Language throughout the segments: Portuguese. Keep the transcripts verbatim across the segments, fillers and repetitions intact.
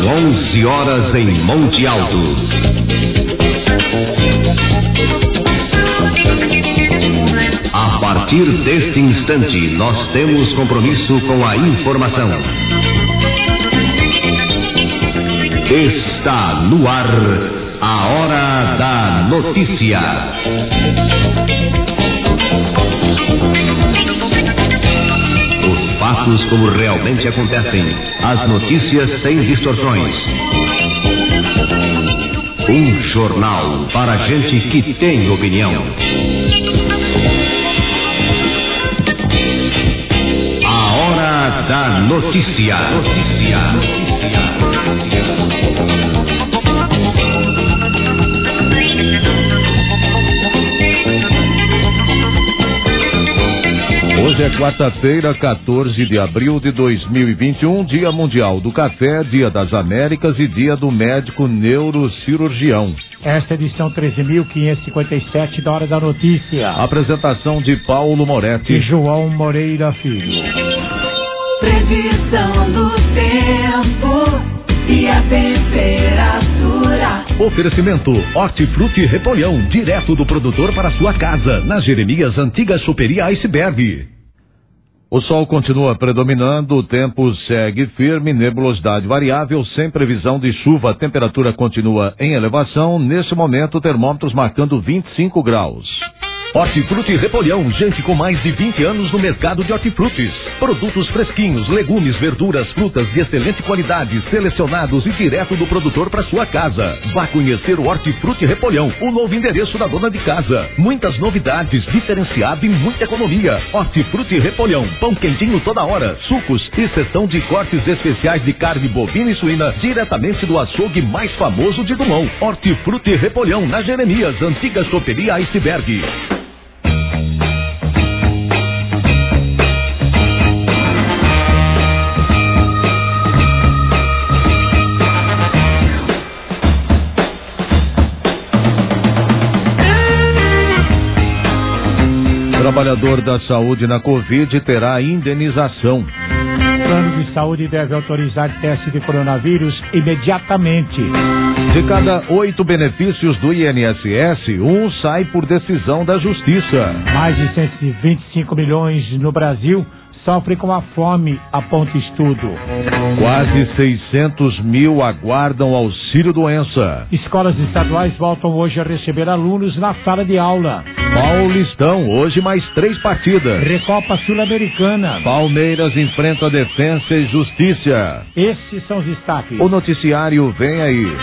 onze horas em Monte Alto. A partir deste instante, nós temos compromisso com a informação. Está no ar a Hora da Notícia. Os fatos como realmente acontecem, as notícias sem distorções. Um jornal para gente que tem opinião. A Hora da Notícia. Notícia. Hoje é quarta-feira, quatorze de abril de dois mil e vinte e um, Dia Mundial do Café, Dia das Américas e Dia do Médico Neurocirurgião. Esta é a edição treze mil quinhentos e cinquenta e sete da Hora da Notícia. Apresentação de Paulo Moretti e João Moreira Filho. Previsão do tempo e a temperatura. Oferecimento Hortifruti Repolhão, direto do produtor para sua casa, na Jeremias Antiga Choperia Iceberg. O sol continua predominando, o tempo segue firme, nebulosidade variável, sem previsão de chuva, a temperatura continua em elevação, neste momento termômetros marcando vinte e cinco graus. Hortifruti Repolhão, gente com mais de vinte anos no mercado de hortifrutis. Produtos fresquinhos, legumes, verduras, frutas de excelente qualidade, selecionados e direto do produtor para sua casa. Vá conhecer o Hortifruti Repolhão, o novo endereço da dona de casa. Muitas novidades, diferenciado e muita economia. Hortifruti Repolhão, pão quentinho toda hora, sucos e seção de cortes especiais de carne bovina e suína, diretamente do açougue mais famoso de Dumont. Hortifruti Repolhão, na Jeremias, Antiga Choperia Iceberg. Trabalhador da saúde na Covid terá indenização. O plano de saúde deve autorizar teste de coronavírus imediatamente. De cada oito benefícios do I N S S, um sai por decisão da Justiça. Mais de cento e vinte e cinco milhões no Brasil sofrem com a fome, aponta estudo. Quase seiscentos mil aguardam auxílio-doença. Escolas estaduais voltam hoje a receber alunos na sala de aula. Paulistão, hoje mais três partidas. Recopa Sul-Americana. Palmeiras enfrenta Defensa e Justiça. Esses são os destaques. O noticiário vem aí.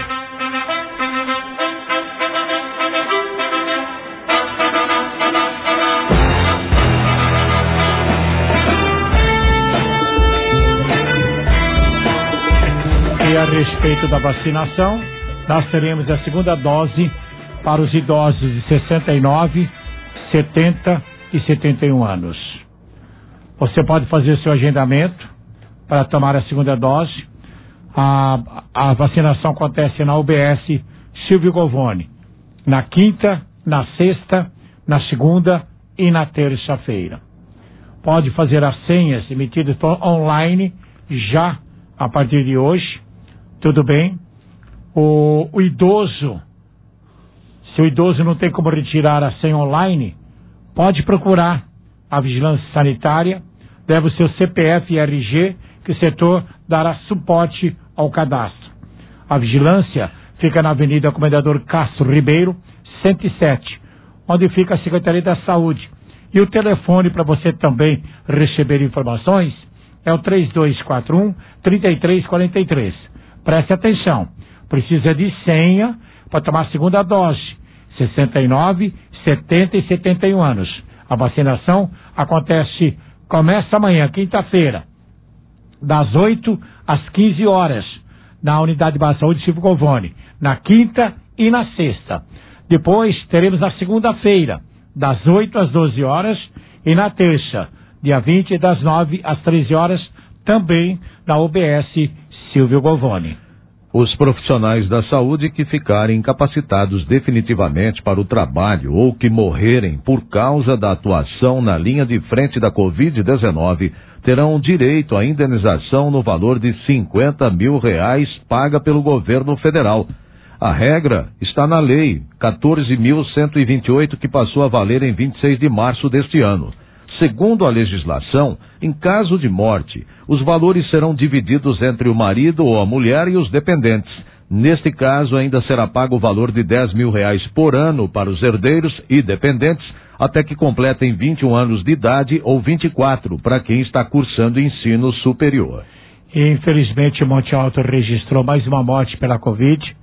E a respeito da vacinação, nós teremos a segunda dose para os idosos de sessenta e nove, setenta e setenta e um anos. Você pode fazer seu agendamento para tomar a segunda dose. A, a vacinação acontece na U B S Silvio Govoni, na quinta, na sexta, na segunda e na terça-feira. Pode fazer as senhas emitidas online já a partir de hoje. Tudo bem? O, o idoso, se o idoso não tem como retirar a senha online, pode procurar a vigilância sanitária, leva o seu C P F e R G, que o setor dará suporte ao cadastro. A vigilância fica na Avenida Comendador Castro Ribeiro, cento e sete, onde fica a Secretaria da Saúde. E o telefone para você também receber informações é o três dois quatro um, três três quatro três. Preste atenção, precisa de senha para tomar a segunda dose, sessenta e nove, setenta e setenta e um anos. A vacinação acontece, começa amanhã, quinta-feira, das oito às quinze horas, na Unidade de Saúde Silvio Govoni, na quinta e na sexta. Depois teremos na segunda-feira, das oito às doze horas, e na terça, dia vinte, das nove às treze horas, também na U B S Silvio Govoni. Os profissionais da saúde que ficarem incapacitados definitivamente para o trabalho ou que morrerem por causa da atuação na linha de frente da covid dezenove terão direito à indenização no valor de cinquenta mil reais paga pelo governo federal. A regra está na lei quatorze mil cento e vinte e oito, que passou a valer em vinte e seis de março deste ano. Segundo a legislação, em caso de morte, os valores serão divididos entre o marido ou a mulher e os dependentes. Neste caso, ainda será pago o valor de dez mil reais por ano para os herdeiros e dependentes, até que completem vinte e um anos de idade ou vinte e quatro para quem está cursando ensino superior. E, infelizmente, Monte Alto registrou mais uma morte pela Covid.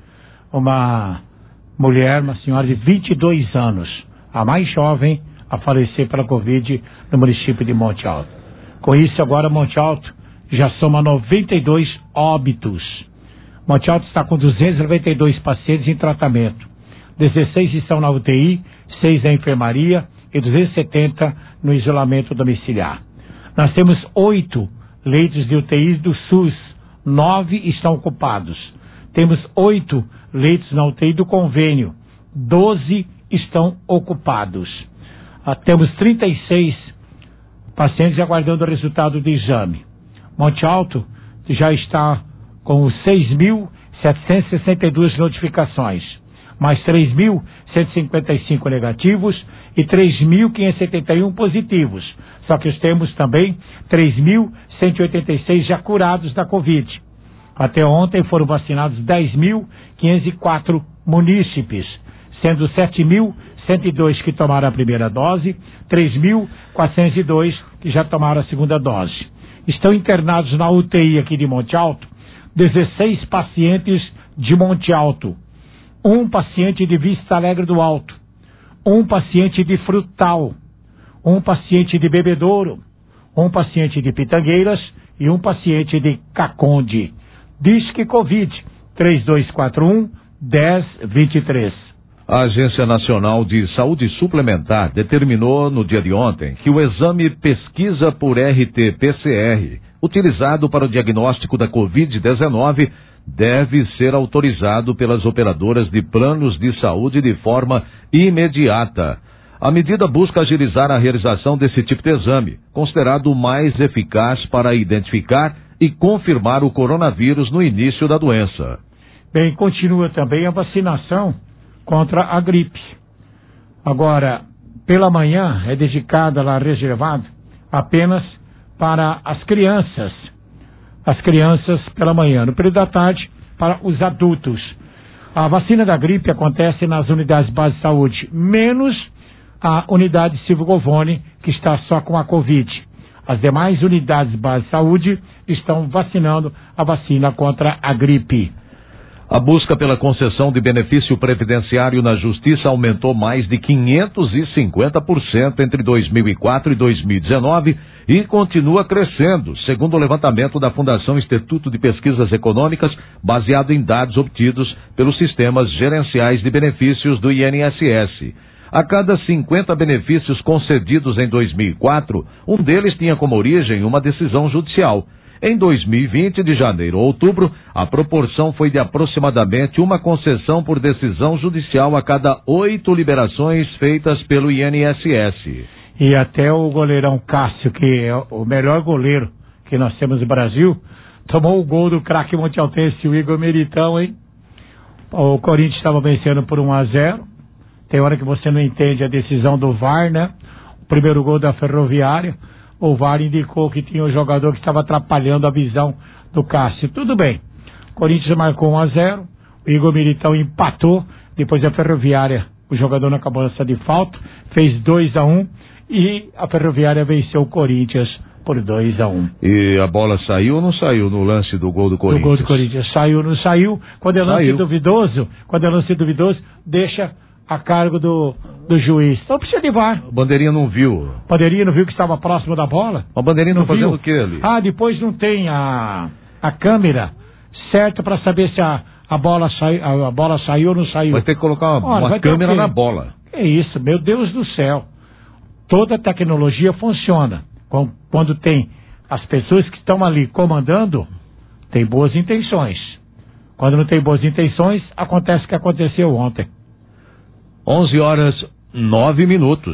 Uma mulher, uma senhora de vinte e dois anos, a mais jovem a falecer pela Covid no município de Monte Alto. Com isso, agora Monte Alto já soma noventa e dois óbitos. Monte Alto está com duzentos e noventa e dois pacientes em tratamento. dezesseis estão na U T I, seis na enfermaria e duzentos e setenta no isolamento domiciliar. Nós temos oito leitos de U T I do SUS, nove estão ocupados. Temos oito leitos na U T I do convênio, doze estão ocupados. Ah, temos trinta e seis pacientes aguardando o resultado do exame. Monte Alto já está com seis mil setecentas e sessenta e duas notificações, mais três mil cento e cinquenta e cinco negativos e três mil quinhentos e setenta e um positivos. Só que temos também três mil cento e oitenta e seis já curados da Covid. Até ontem foram vacinados dez mil quinhentos e quatro munícipes, sendo sete mil cento e dois que tomaram a primeira dose, três mil quatrocentos e dois que já tomaram a segunda dose. Estão internados na U T I aqui de Monte Alto dezesseis pacientes de Monte Alto, um paciente de Vista Alegre do Alto, um paciente de Frutal, um paciente de Bebedouro, um paciente de Pitangueiras e um paciente de Caconde. Disque Covid três dois quatro um, dez vinte e três. A Agência Nacional de Saúde Suplementar determinou no dia de ontem que o exame pesquisa por R T P C R, utilizado para o diagnóstico da covid dezenove, deve ser autorizado pelas operadoras de planos de saúde de forma imediata. A medida busca agilizar a realização desse tipo de exame, considerado o mais eficaz para identificar e confirmar o coronavírus no início da doença. Bem, continua também a vacinação contra a gripe. Agora, pela manhã é dedicada lá, reservado apenas para as crianças. As crianças pela manhã. No período da tarde, para os adultos. A vacina da gripe acontece nas unidades básicas de saúde, menos a unidade Silvio Govone, que está só com a Covid. As demais unidades básicas de saúde estão vacinando a vacina contra a gripe. A busca pela concessão de benefício previdenciário na Justiça aumentou mais de quinhentos e cinquenta por cento entre dois mil e quatro e dois mil e dezenove e continua crescendo, segundo o levantamento da Fundação Instituto de Pesquisas Econômicas, baseado em dados obtidos pelos sistemas gerenciais de benefícios do I N S S. A cada cinquenta benefícios concedidos em dois mil e quatro, um deles tinha como origem uma decisão judicial. Em dois mil e vinte, de janeiro a outubro, a proporção foi de aproximadamente uma concessão por decisão judicial a cada oito liberações feitas pelo I N S S. E até o goleirão Cássio, que é o melhor goleiro que nós temos no Brasil, tomou o gol do craque montealtense, o Igor Militão, hein? O Corinthians estava vencendo por um a zero. Tem hora que você não entende a decisão do V A R, né? O primeiro gol da Ferroviária. O V A R indicou que tinha um jogador que estava atrapalhando a visão do Cássio. Tudo bem. O Corinthians marcou um a zero. O Igor Militão empatou. Depois a Ferroviária, o jogador na cobrança de falta, fez dois a um. E a Ferroviária venceu o Corinthians por dois a um. E a bola saiu ou não saiu no lance do gol do Corinthians? Do gol do Corinthians. Saiu ou não saiu? Quando é lance saiu. duvidoso, quando é lance duvidoso, deixa a cargo do, do juiz. Então precisa de V A R. A bandeirinha não viu. A bandeirinha não viu que estava próximo da bola? A bandeirinha não, não fazendo viu? o que ali? Ah, depois não tem a, a câmera certa para saber se a, a, bola sai, a, a bola saiu ou não saiu. Vai ter que colocar uma, Olha, uma câmera na bola. É isso, meu Deus do céu. Toda tecnologia funciona. Quando tem as pessoas que estão ali comandando, tem boas intenções. Quando não tem boas intenções, acontece o que aconteceu ontem. onze horas, nove minutos.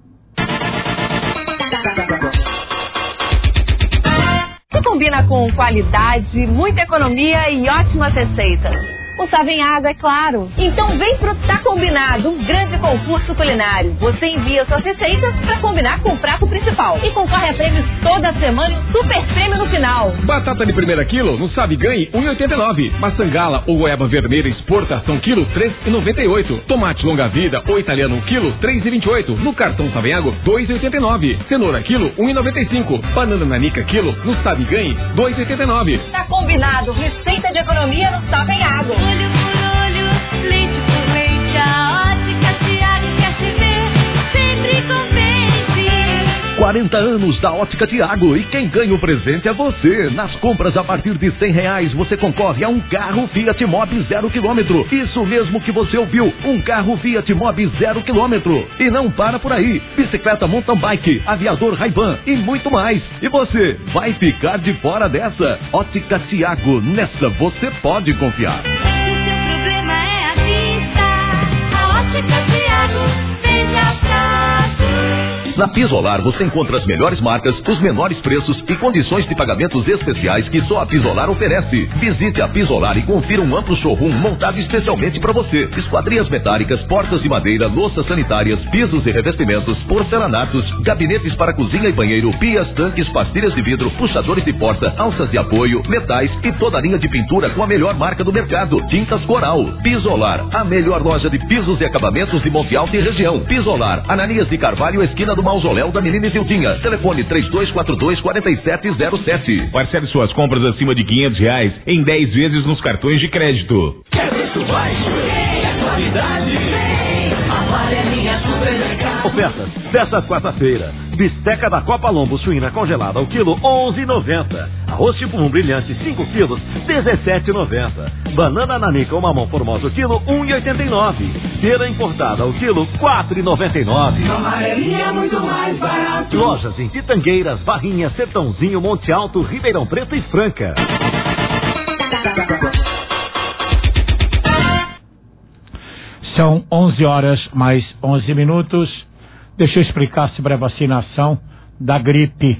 Que combina com qualidade, muita economia e ótimas receitas. O Savem Água, é claro. Então vem pro Tá Combinado, um grande concurso culinário. Você envia suas receitas pra combinar com o prato principal. E concorre a prêmios toda semana e um super prêmio no final. Batata de primeira quilo, no Sabe Ganhe, um real e oitenta e nove centavos. Maçangala ou goiaba vermelha exportação quilo, três reais e noventa e oito centavos. Tomate longa vida ou italiano quilo, três reais e vinte e oito centavos. No cartão Savem Água, dois reais e oitenta e nove centavos. Cenoura quilo, um real e noventa e cinco centavos. Banana nanica quilo, no Sabe Ganhe, dois reais e oitenta e nove centavos. Tá combinado, receita de economia no Savem Água. Olho por olho, leite por leite, a Ótica Tiago quer te ver, sempre contente. quarenta anos da Ótica Tiago e quem ganha o presente é você. Nas compras a partir de cem reais você concorre a um carro Fiat Mobi zero quilômetro. Isso mesmo que você ouviu, um carro Fiat Mobi zero quilômetro. E não para por aí, bicicleta mountain bike, aviador Ray-Ban e muito mais. E você vai ficar de fora dessa? Ótica Tiago, nessa você pode confiar. Na Pisolar você encontra as melhores marcas, os menores preços e condições de pagamentos especiais que só a Pisolar oferece. Visite a Pisolar e confira um amplo showroom montado especialmente para você. Esquadrias metálicas, portas de madeira, louças sanitárias, pisos e revestimentos, porcelanatos, gabinetes para cozinha e banheiro, pias, tanques, pastilhas de vidro, puxadores de porta, alças de apoio, metais e toda a linha de pintura com a melhor marca do mercado, Tintas Coral. Pisolar, a melhor loja de pisos e acabamentos de Monte Alto e região. Pisolar, Ananias de Carvalho, esquina do Mausoléu da Menina Isildinha. Telefone três dois quatro dois, quatro sete zero sete. Parcele suas compras acima de quinhentos reais em dez vezes nos cartões de crédito. Quer preço baixo? É qualidade. Amarelinha Supermercado. Ofertas desta quarta-feira. Bisteca da Copa Lombo suína congelada ao quilo onze e noventa. Arroz tipo um brilhante cinco quilos dezessete e noventa. Banana nanica ou mamão formoso quilo um e oitenta e nove. Pera importada ao quilo quatro e noventa e nove. Amarelinha é muito mais barato. Lojas em Pitangueiras, Barrinha, Sertãozinho, Monte Alto, Ribeirão Preto e Franca. São onze horas mais onze minutos. Deixa eu explicar sobre a vacinação da gripe.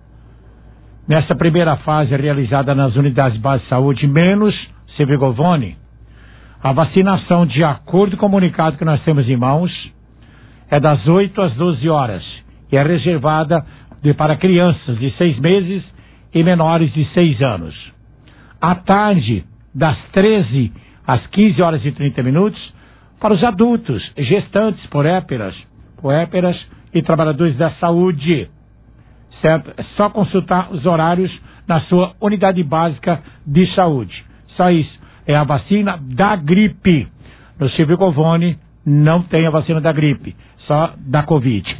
Nesta primeira fase realizada nas unidades básicas de saúde, menos Sevigovone, a vacinação, de acordo com o comunicado que nós temos em mãos, é das oito às doze horas e é reservada de, para crianças de seis meses e menores de seis anos. À tarde, das treze às quinze horas e trinta minutos, para os adultos, gestantes, puérperas, puérperas e trabalhadores da saúde. Certo? É só consultar os horários na sua unidade básica de saúde. Só isso. É a vacina da gripe. No Sevigovone não tem a vacina da gripe, só da Covid.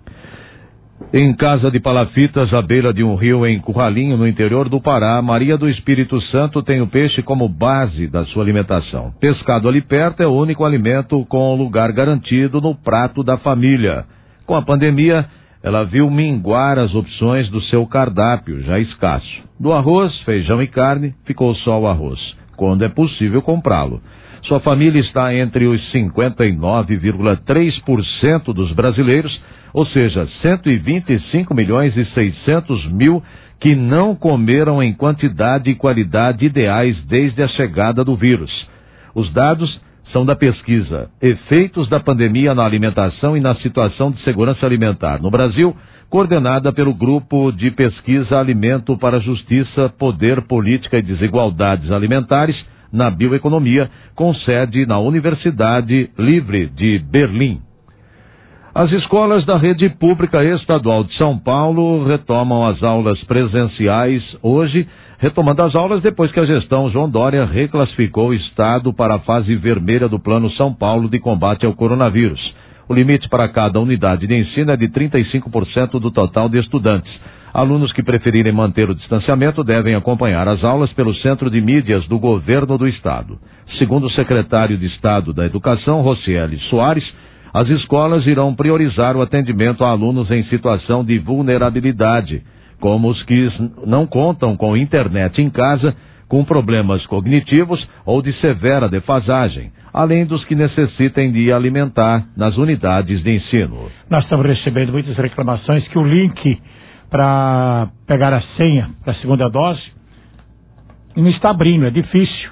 Em Casa de Palafitas, à beira de um rio em Curralinho, no interior do Pará, Maria do Espírito Santo tem o peixe como base da sua alimentação. Pescado ali perto é o único alimento com lugar garantido no prato da família. Com a pandemia, ela viu minguar as opções do seu cardápio, já escasso. Do arroz, feijão e carne, ficou só o arroz, quando é possível comprá-lo. Sua família está entre os cinquenta e nove vírgula três por cento dos brasileiros, ou seja, cento e vinte e cinco milhões e seiscentos mil que não comeram em quantidade e qualidade ideais desde a chegada do vírus. Os dados são da pesquisa Efeitos da Pandemia na Alimentação e na Situação de Segurança Alimentar no Brasil, coordenada pelo Grupo de Pesquisa Alimento para a Justiça, Poder, Política e Desigualdades Alimentares, na Bioeconomia, com sede na Universidade Livre de Berlim. As escolas da rede pública estadual de São Paulo retomam as aulas presenciais hoje, retomando as aulas depois que a gestão João Dória reclassificou o estado para a fase vermelha do Plano São Paulo de combate ao coronavírus. O limite para cada unidade de ensino é de trinta e cinco por cento do total de estudantes. Alunos que preferirem manter o distanciamento devem acompanhar as aulas pelo Centro de Mídias do Governo do Estado. Segundo o secretário de Estado da Educação, Rocieli Soares, as escolas irão priorizar o atendimento a alunos em situação de vulnerabilidade, como os que não contam com internet em casa, com problemas cognitivos ou de severa defasagem, além dos que necessitem de alimentar nas unidades de ensino. Nós estamos recebendo muitas reclamações que o link para pegar a senha para a segunda dose não está abrindo, é difícil.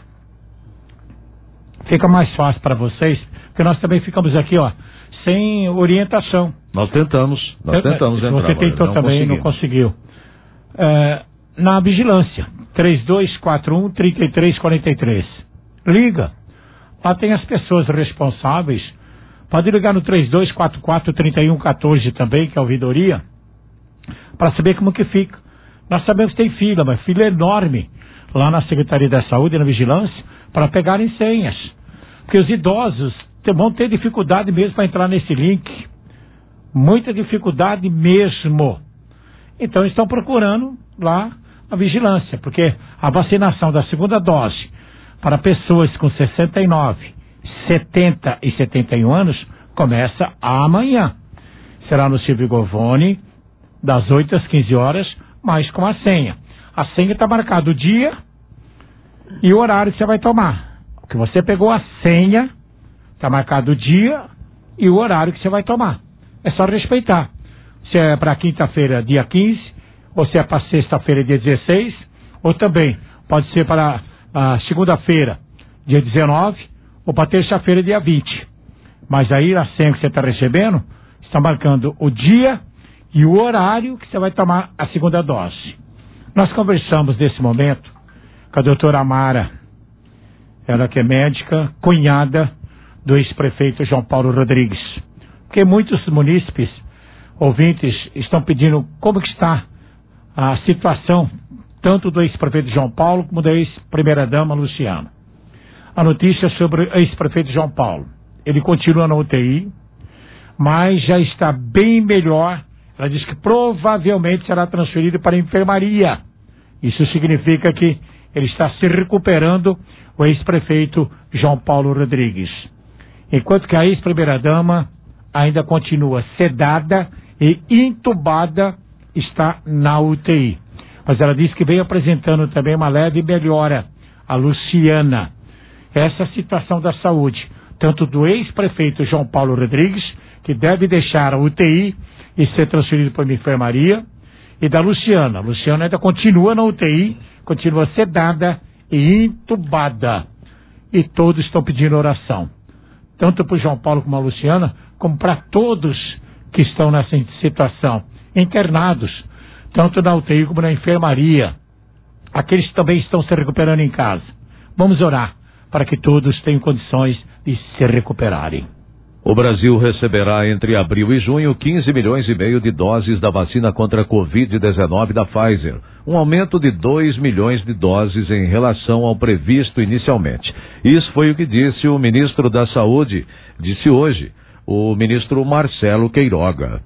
Fica mais fácil para vocês, porque nós também ficamos aqui, ó, sem orientação. Nós tentamos, nós tentamos entrar. Você tentou também, não conseguiu. É, na vigilância, três dois quatro um, três três quatro três. Liga. Lá tem as pessoas responsáveis. Pode ligar no três dois quatro quatro, três um um quatro também, que é a ouvidoria, para saber como que fica. Nós sabemos que tem fila, mas fila enorme lá na Secretaria da Saúde e na Vigilância para pegarem senhas. Porque os idosos vão ter dificuldade mesmo para entrar nesse link. Muita dificuldade mesmo. Então estão procurando lá a vigilância, porque a vacinação da segunda dose para pessoas com sessenta e nove, setenta e setenta e um anos começa amanhã. Será no Silvio Govone, das oito às quinze horas, mas com a senha. A senha está marcado o dia e o horário que você vai tomar. Porque você pegou a senha, está marcado o dia e o horário que você vai tomar. É só respeitar. Se é para quinta-feira, dia quinze, ou se é para sexta-feira, dia dezesseis, ou também pode ser para a segunda-feira, dia dezenove, ou para terça-feira, dia vinte. Mas aí a senha que você está recebendo está marcando o dia e o horário que você vai tomar a segunda dose. Nós conversamos nesse momento com a doutora Amara, ela que é médica, cunhada do ex-prefeito João Paulo Rodrigues. Porque muitos munícipes, ouvintes, estão pedindo como que está a situação, tanto do ex-prefeito João Paulo como da ex-primeira-dama Luciana. A notícia sobre o ex-prefeito João Paulo. Ele continua na U T I, mas já está bem melhor. Ela diz que provavelmente será transferido para a enfermaria. Isso significa que ele está se recuperando, o ex-prefeito João Paulo Rodrigues. Enquanto que a ex-primeira-dama ainda continua sedada e entubada, está na U T I. Mas ela disse que vem apresentando também uma leve melhora, a Luciana. Essa situação da saúde, tanto do ex-prefeito João Paulo Rodrigues, que deve deixar a U T I e ser transferido para uma enfermaria, e da Luciana. A Luciana ainda continua na U T I, continua sedada e entubada. E todos estão pedindo oração. Tanto para o João Paulo como a Luciana, como para todos que estão nessa situação, internados, tanto na U T I como na enfermaria, aqueles que também estão se recuperando em casa. Vamos orar para que todos tenham condições de se recuperarem. O Brasil receberá entre abril e junho quinze milhões e meio de doses da vacina contra a covid dezenove da Pfizer, um aumento de dois milhões de doses em relação ao previsto inicialmente. Isso foi o que disse o ministro da Saúde, disse hoje, o ministro Marcelo Queiroga.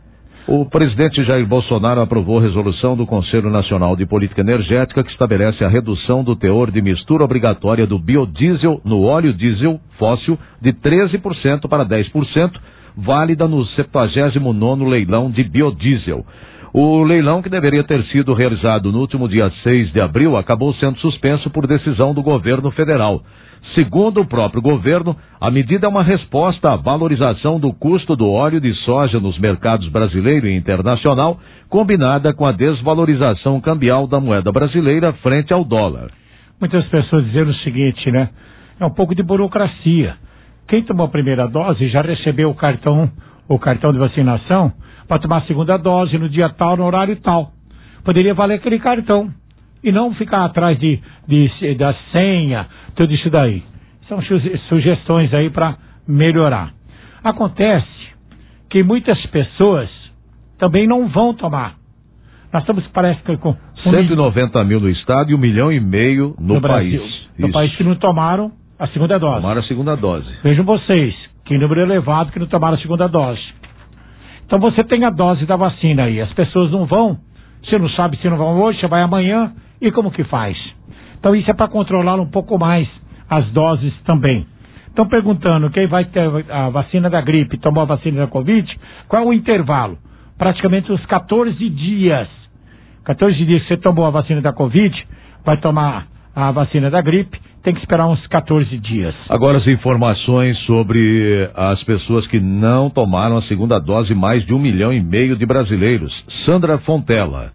O presidente Jair Bolsonaro aprovou resolução do Conselho Nacional de Política Energética que estabelece a redução do teor de mistura obrigatória do biodiesel no óleo diesel fóssil de treze por cento para dez por cento, válida no septuagésimo nono leilão de biodiesel. O leilão, que deveria ter sido realizado no último dia seis de abril, acabou sendo suspenso por decisão do governo federal. Segundo o próprio governo, a medida é uma resposta à valorização do custo do óleo de soja nos mercados brasileiro e internacional, combinada com a desvalorização cambial da moeda brasileira frente ao dólar. Muitas pessoas dizendo o seguinte, né? É um pouco de burocracia. Quem tomou a primeira dose já recebeu o cartão, o cartão de vacinação para tomar a segunda dose no dia tal, no horário tal. Poderia valer aquele cartão e não ficar atrás de, de, da senha, tudo isso daí. São sugestões aí para melhorar. Acontece que muitas pessoas também não vão tomar. Nós estamos, parece que com... cento e noventa mil no estado e um milhão e meio no, no país. Brasil. No Isso. país que não tomaram a segunda dose. Tomaram a segunda dose. Vejam vocês, que número elevado que não tomaram a segunda dose. Então você tem a dose da vacina aí. As pessoas não vão, você não sabe se não vão hoje, você vai amanhã, e como que faz? Então isso é para controlar um pouco mais as doses também. Estão perguntando, quem vai ter a vacina da gripe, tomou a vacina da Covid, qual é o intervalo? Praticamente uns quatorze dias. quatorze dias que você tomou a vacina da Covid, vai tomar a vacina da gripe, tem que esperar uns quatorze dias. Agora as informações sobre as pessoas que não tomaram a segunda dose, mais de um milhão e meio de brasileiros. Sandra Fontella.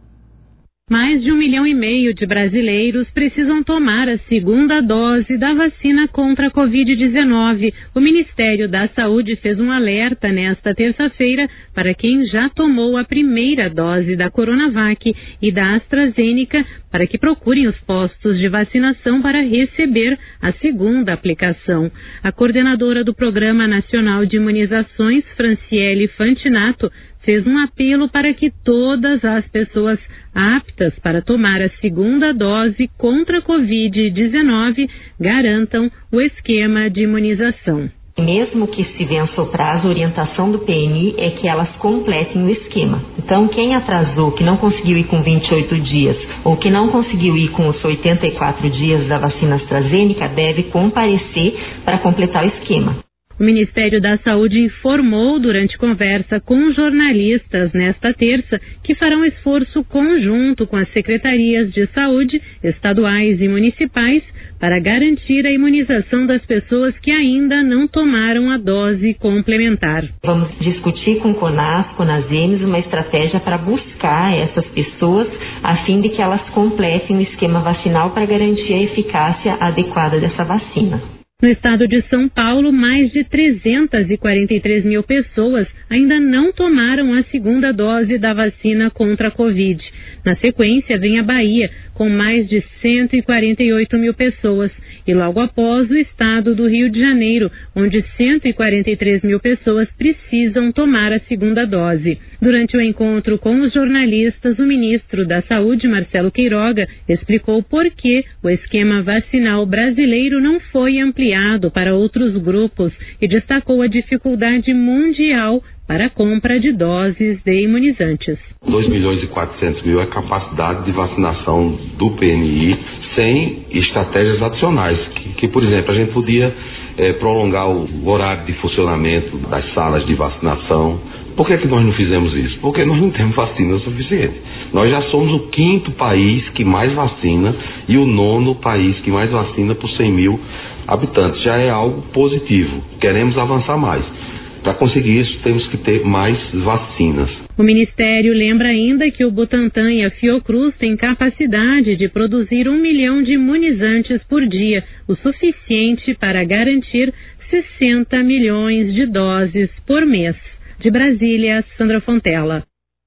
Mais de um milhão e meio de brasileiros precisam tomar a segunda dose da vacina contra a covid dezenove. O Ministério da Saúde fez um alerta nesta terça-feira para quem já tomou a primeira dose da Coronavac e da AstraZeneca para que procurem os postos de vacinação para receber a segunda aplicação. A coordenadora do Programa Nacional de Imunizações, Franciele Fantinato, fez um apelo para que todas as pessoas aptas para tomar a segunda dose contra a covid dezenove garantam o esquema de imunização. Mesmo que se vença o prazo, a orientação do P N I é que elas completem o esquema. Então, quem atrasou, que não conseguiu ir com vinte e oito dias ou que não conseguiu ir com os oitenta e quatro dias da vacina AstraZeneca, deve comparecer para completar o esquema. O Ministério da Saúde informou durante conversa com jornalistas nesta terça que farão esforço conjunto com as secretarias de saúde estaduais e municipais para garantir a imunização das pessoas que ainda não tomaram a dose complementar. Vamos discutir com o CONAS, CONASEMES, uma estratégia para buscar essas pessoas a fim de que elas completem o esquema vacinal para garantir a eficácia adequada dessa vacina. No estado de São Paulo, mais de trezentas e quarenta e três mil pessoas ainda não tomaram a segunda dose da vacina contra a Covid. Na sequência, vem a Bahia, com mais de cento e quarenta e oito mil pessoas. E logo após, o estado do Rio de Janeiro, onde cento e quarenta e três mil pessoas precisam tomar a segunda dose. Durante o encontro com os jornalistas, o ministro da Saúde, Marcelo Queiroga, explicou por que o esquema vacinal brasileiro não foi ampliado para outros grupos e destacou a dificuldade mundial para a compra de doses de imunizantes. dois milhões e quatrocentos mil é a capacidade de vacinação do P N I sem estratégias adicionais, que, que por exemplo, a gente podia é, prolongar o horário de funcionamento das salas de vacinação. Por que, que nós não fizemos isso? Porque nós não temos vacina suficiente. Nós já somos o quinto país que mais vacina e o nono país que mais vacina por cem mil habitantes. Já é algo positivo. Queremos avançar mais. Para conseguir isso, temos que ter mais vacinas. O Ministério lembra ainda que o Butantan e a Fiocruz têm capacidade de produzir um milhão de imunizantes por dia, o suficiente para garantir sessenta milhões de doses por mês. De Brasília, Sandra Fontella.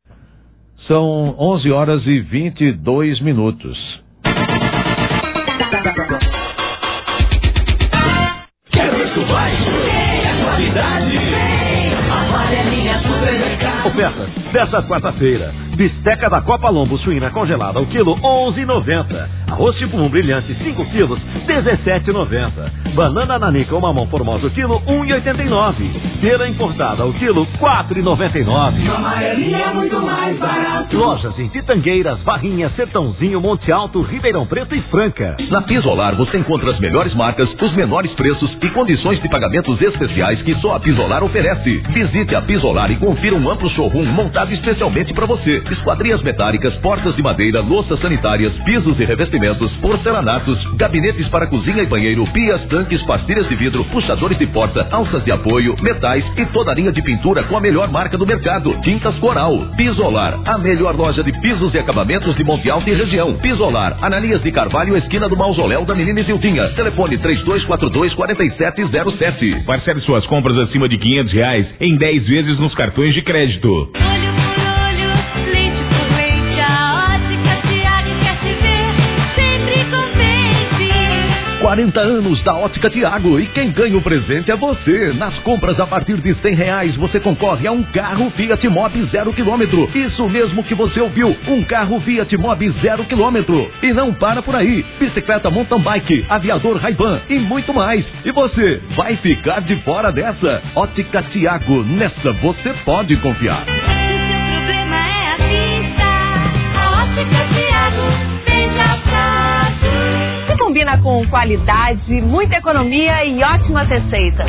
São onze horas e vinte e dois minutos. Quer preço baixo? É qualidade. Amarelinha Supermercado. Ofertas desta quarta-feira. Bisteca da Copa Lombo suína congelada ao quilo onze e noventa. Arroz tipo um brilhante cinco quilos dezessete e noventa. Banana nanica ou mamão formosa ao quilo um e oitenta e nove. Pera importada ao quilo quatro e noventa e nove. Amarelinha é muito mais barato. Lojas em Pitangueiras, Barrinha, Sertãozinho, Monte Alto, Ribeirão Preto e Franca. Na Pisolar você encontra as melhores marcas, os menores preços e condições de pagamentos especiais que só a Pisolar oferece. Visite a Pisolar e confira um amplo showroom montado especialmente para você. Esquadrias metálicas, portas de madeira, louças sanitárias, pisos e revestimentos, porcelanatos, gabinetes para cozinha e banheiro, pias, tanques, pastilhas de vidro, puxadores de porta, alças de apoio, metais e toda a linha de pintura com a melhor marca do mercado. Tintas Coral. Pisolar, a melhor loja de pisos e acabamentos de Monte Alto e região. Pisolar, Ananias de Carvalho, esquina do Mausoléu da Menina Isiltinha. Telefone três dois quatro dois, quatro sete zero sete. Parcele suas compras acima de quinhentos reais em dez vezes nos cartões de crédito. Olho por olho, leite por leite, a Ótica Tiago quer te ver sempre contente. quarenta anos da Ótica Tiago e quem ganha o presente é você. Nas compras a partir de cem reais você concorre a um carro Fiat Mobi zero quilômetro. Isso mesmo que você ouviu, um carro Fiat Mobi zero quilômetro. E não para por aí, bicicleta mountain bike, aviador Ray-Ban e muito mais. E você vai ficar de fora dessa. Ótica Tiago, nessa você pode confiar. Se o problema é a vista, a Ótica Tiago veja fácil. Se combina com qualidade, muita economia e ótimas receitas.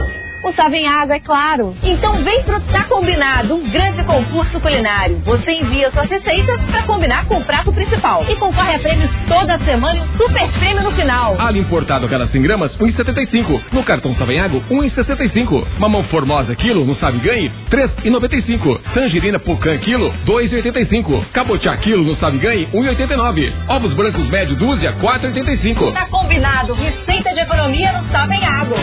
O Savem Água, é claro. Então vem pro Tá Combinado, um grande concurso culinário. Você envia suas receitas para combinar com o prato principal e concorre a prêmios toda semana e um super prêmio no final. Alho importado a cada cem gramas, um real e setenta e cinco centavos. No cartão Savem Água, um real e sessenta e cinco centavos. Mamão Formosa, quilo, no Sabe Ganhe, três reais e noventa e cinco centavos. Tangerina Pocã, quilo, dois reais e oitenta e cinco centavos. Cabotiá, quilo, no Sabe Ganhe, um real e oitenta e nove centavos. Ovos brancos médio dúzia, quatro reais e oitenta e cinco centavos. Tá Combinado, receita de economia no Savem Água.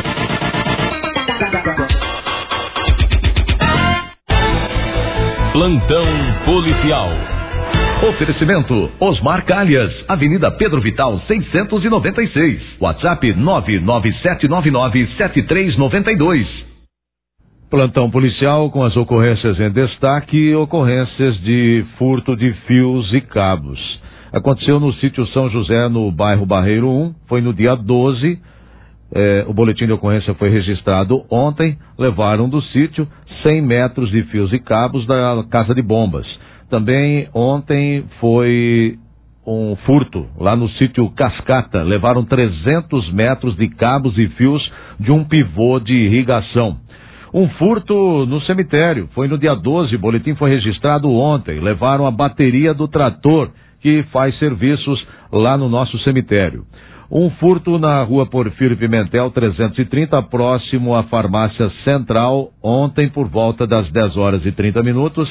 Plantão policial. Oferecimento Osmar Calhas, Avenida Pedro Vital seiscentos e noventa e seis. WhatsApp nove nove sete nove nove sete três nove dois. Plantão policial com as ocorrências em destaque, ocorrências de furto de fios e cabos. Aconteceu no sítio São José, no bairro Barreiro um, foi no dia doze. É, o boletim de ocorrência foi registrado ontem. Levaram do sítio cem metros de fios e cabos da casa de bombas. Também ontem foi um furto lá no sítio Cascata. Levaram trezentos metros de cabos e fios de um pivô de irrigação. Um furto no cemitério. Foi no dia doze. O boletim foi registrado ontem. Levaram a bateria do trator que faz serviços lá no nosso cemitério. Um furto na rua Porfírio Pimentel trezentos e trinta, próximo à farmácia Central, ontem por volta das dez horas e trinta minutos.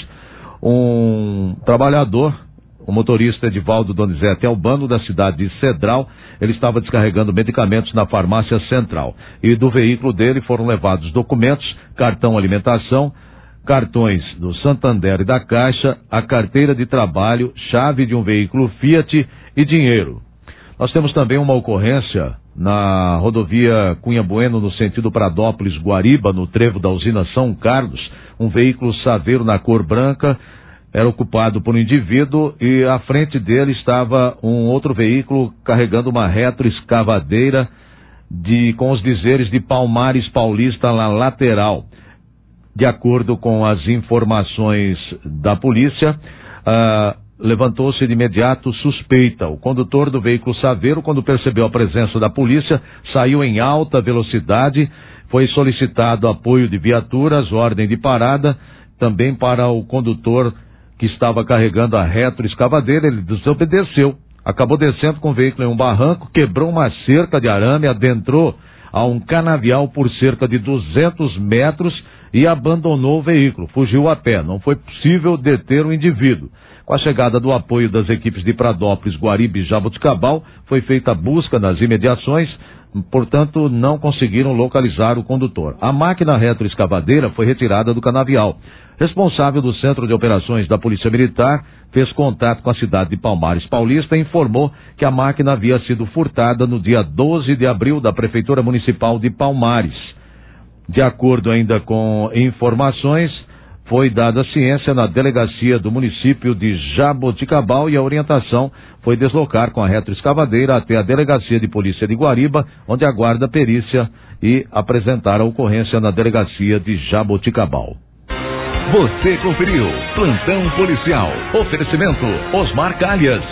Um trabalhador, o motorista Edivaldo Donizete Albano, da cidade de Cedral, ele estava descarregando medicamentos na farmácia Central. E do veículo dele foram levados documentos, cartão alimentação, cartões do Santander e da Caixa, a carteira de trabalho, chave de um veículo Fiat e dinheiro. Nós temos também uma ocorrência na rodovia Cunha Bueno, no sentido Pradópolis-Guariba, no trevo da usina São Carlos. Um veículo Saveiro na cor branca era ocupado por um indivíduo e à frente dele estava um outro veículo carregando uma retroescavadeira de, com os dizeres de Palmares Paulista na lateral. De acordo com as informações da polícia, ah, levantou-se de imediato suspeita. O condutor do veículo Saveiro, quando percebeu a presença da polícia, saiu em alta velocidade. Foi solicitado apoio de viaturas, ordem de parada, também para o condutor que estava carregando a retroescavadeira. Ele desobedeceu, acabou descendo com o veículo em um barranco, quebrou uma cerca de arame, adentrou a um canavial por cerca de duzentos metros e abandonou o veículo, fugiu a pé. Não foi possível deter o indivíduo. Com a chegada do apoio das equipes de Pradópolis, Guariba e Jaboticabal, foi feita a busca nas imediações, portanto não conseguiram localizar o condutor. A máquina retroescavadeira foi retirada do canavial. Responsável do Centro de Operações da Polícia Militar fez contato com a cidade de Palmares Paulista e informou que a máquina havia sido furtada no dia doze de abril da Prefeitura Municipal de Palmares. De acordo ainda com informações, foi dada ciência na delegacia do município de Jaboticabal e a orientação foi deslocar com a retroescavadeira até a delegacia de polícia de Guariba, onde aguarda a perícia, e apresentar a ocorrência na delegacia de Jaboticabal. Você conferiu Plantão Policial. Oferecimento Osmar Calhas.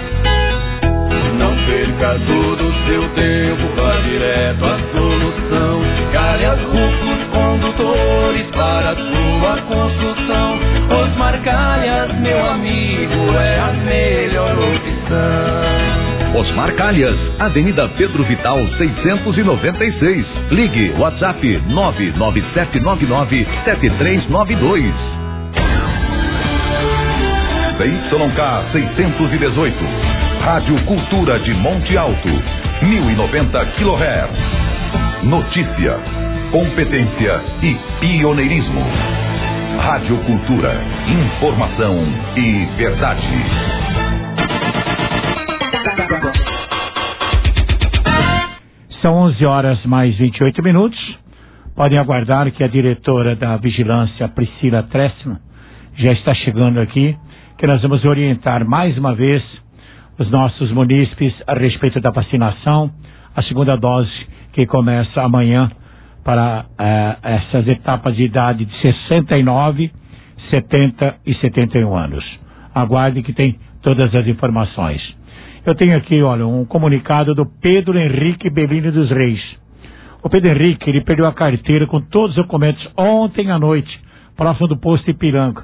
Não perca todo o seu tempo, vá direto à solução. Calhas Rufos Condutores para sua construção. Osmar Calhas, meu amigo, é a melhor opção. Osmar Calhas, Avenida Pedro Vital seiscentos e noventa e seis. Ligue WhatsApp nove nove sete nove nove sete três nove dois. C Y K seiscentos e dezoito. Rádio Cultura de Monte Alto, mil e noventa quilohertz. Notícia, competência e pioneirismo. Rádio Cultura, informação e verdade. São onze horas mais vinte e oito minutos. Podem aguardar que a diretora da Vigilância, Priscila Tressman, já está chegando aqui, que nós vamos orientar mais uma vez os nossos munícipes a respeito da vacinação, a segunda dose que começa amanhã para uh, essas etapas de idade de sessenta e nove, setenta e setenta e um anos. Aguarde que tem todas as informações. Eu tenho aqui, olha, um comunicado do Pedro Henrique Bellini dos Reis. O Pedro Henrique, ele perdeu a carteira com todos os documentos ontem à noite, próximo do posto Ipiranga.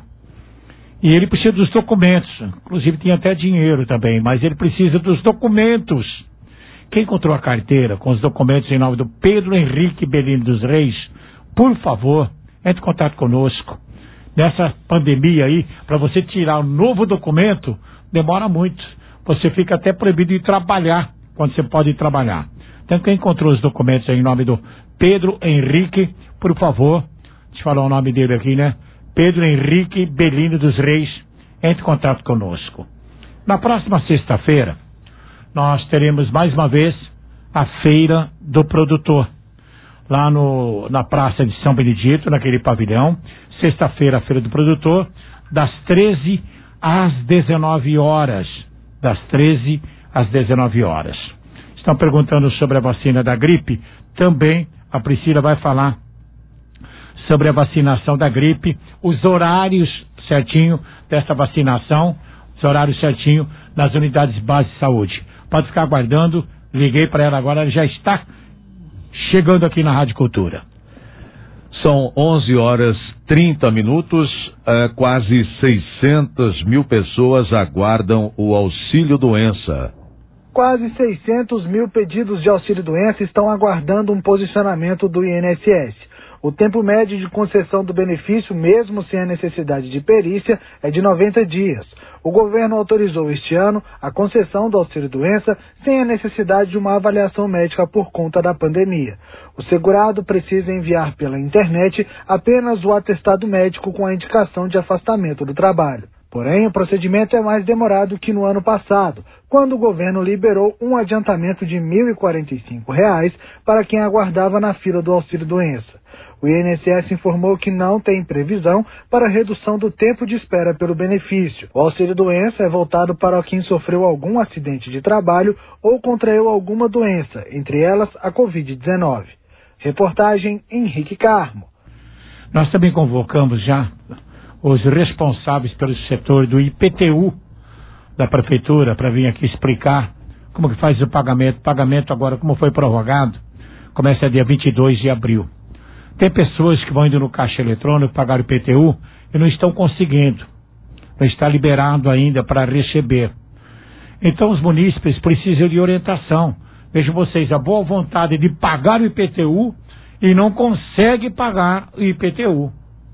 E ele precisa dos documentos, inclusive tinha até dinheiro também, mas ele precisa dos documentos. Quem encontrou a carteira com os documentos em nome do Pedro Henrique Belino dos Reis, por favor, entre em contato conosco. Nessa pandemia aí, para você tirar um novo documento, demora muito. Você fica até proibido de trabalhar, quando você pode trabalhar. Então, quem encontrou os documentos aí em nome do Pedro Henrique, por favor, deixa eu falar o nome dele aqui, né? Pedro Henrique Belino dos Reis, entre em contato conosco. Na próxima sexta-feira, nós teremos mais uma vez a Feira do Produtor, lá no, na Praça de São Benedito, naquele pavilhão. Sexta-feira, a Feira do Produtor, das treze às dezenove horas. Das treze às dezenove horas. Estão perguntando sobre a vacina da gripe. Também a Priscila vai falar sobre a vacinação da gripe, os horários certinho dessa vacinação, os horários certinho nas unidades básicas de saúde. Pode ficar aguardando, liguei para ela agora, ela já está chegando aqui na Rádio Cultura. São onze horas e trinta minutos, eh, quase seiscentas mil pessoas aguardam o auxílio doença. Quase seiscentos mil pedidos de auxílio doença estão aguardando um posicionamento do I N S S. O tempo médio de concessão do benefício, mesmo sem a necessidade de perícia, é de noventa dias. O governo autorizou este ano a concessão do auxílio-doença sem a necessidade de uma avaliação médica por conta da pandemia. O segurado precisa enviar pela internet apenas o atestado médico com a indicação de afastamento do trabalho. Porém, o procedimento é mais demorado que no ano passado, quando o governo liberou um adiantamento de mil e quarenta e cinco reais para quem aguardava na fila do auxílio-doença. O I N S S informou que não tem previsão para redução do tempo de espera pelo benefício. O auxílio-doença é voltado para quem sofreu algum acidente de trabalho ou contraiu alguma doença, entre elas a covid dezenove. Reportagem Henrique Carmo. Nós também convocamos já os responsáveis pelo setor do I P T U da Prefeitura para vir aqui explicar como que faz o pagamento. O pagamento agora, como foi prorrogado, começa dia vinte e dois de abril. Tem pessoas que vão indo no caixa eletrônico pagar o I P T U e não estão conseguindo. Não está liberado ainda para receber. Então os munícipes precisam de orientação. Vejam vocês, a boa vontade de pagar o I P T U e não consegue pagar o I P T U.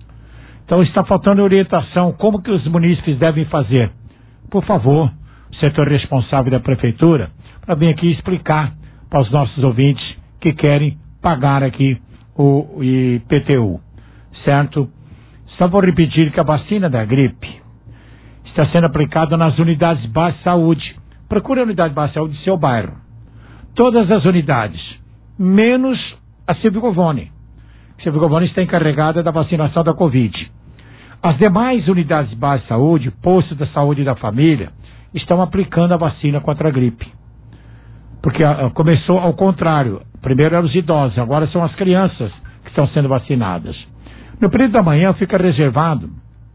Então está faltando orientação. Como que os munícipes devem fazer? Por favor, o setor responsável da Prefeitura, para vir aqui explicar para os nossos ouvintes que querem pagar aqui o I P T U, certo? Só vou repetir que a vacina da gripe está sendo aplicada nas unidades básicas de saúde. Procure a unidade básica de saúde do seu bairro. Todas as unidades, menos a Silvio Govone. A Silvio Govone está encarregada da vacinação da Covid. As demais unidades básicas de saúde, postos da saúde da família, estão aplicando a vacina contra a gripe. Porque a, começou ao contrário. Primeiro eram os idosos, agora são as crianças que estão sendo vacinadas. No período da manhã fica reservado,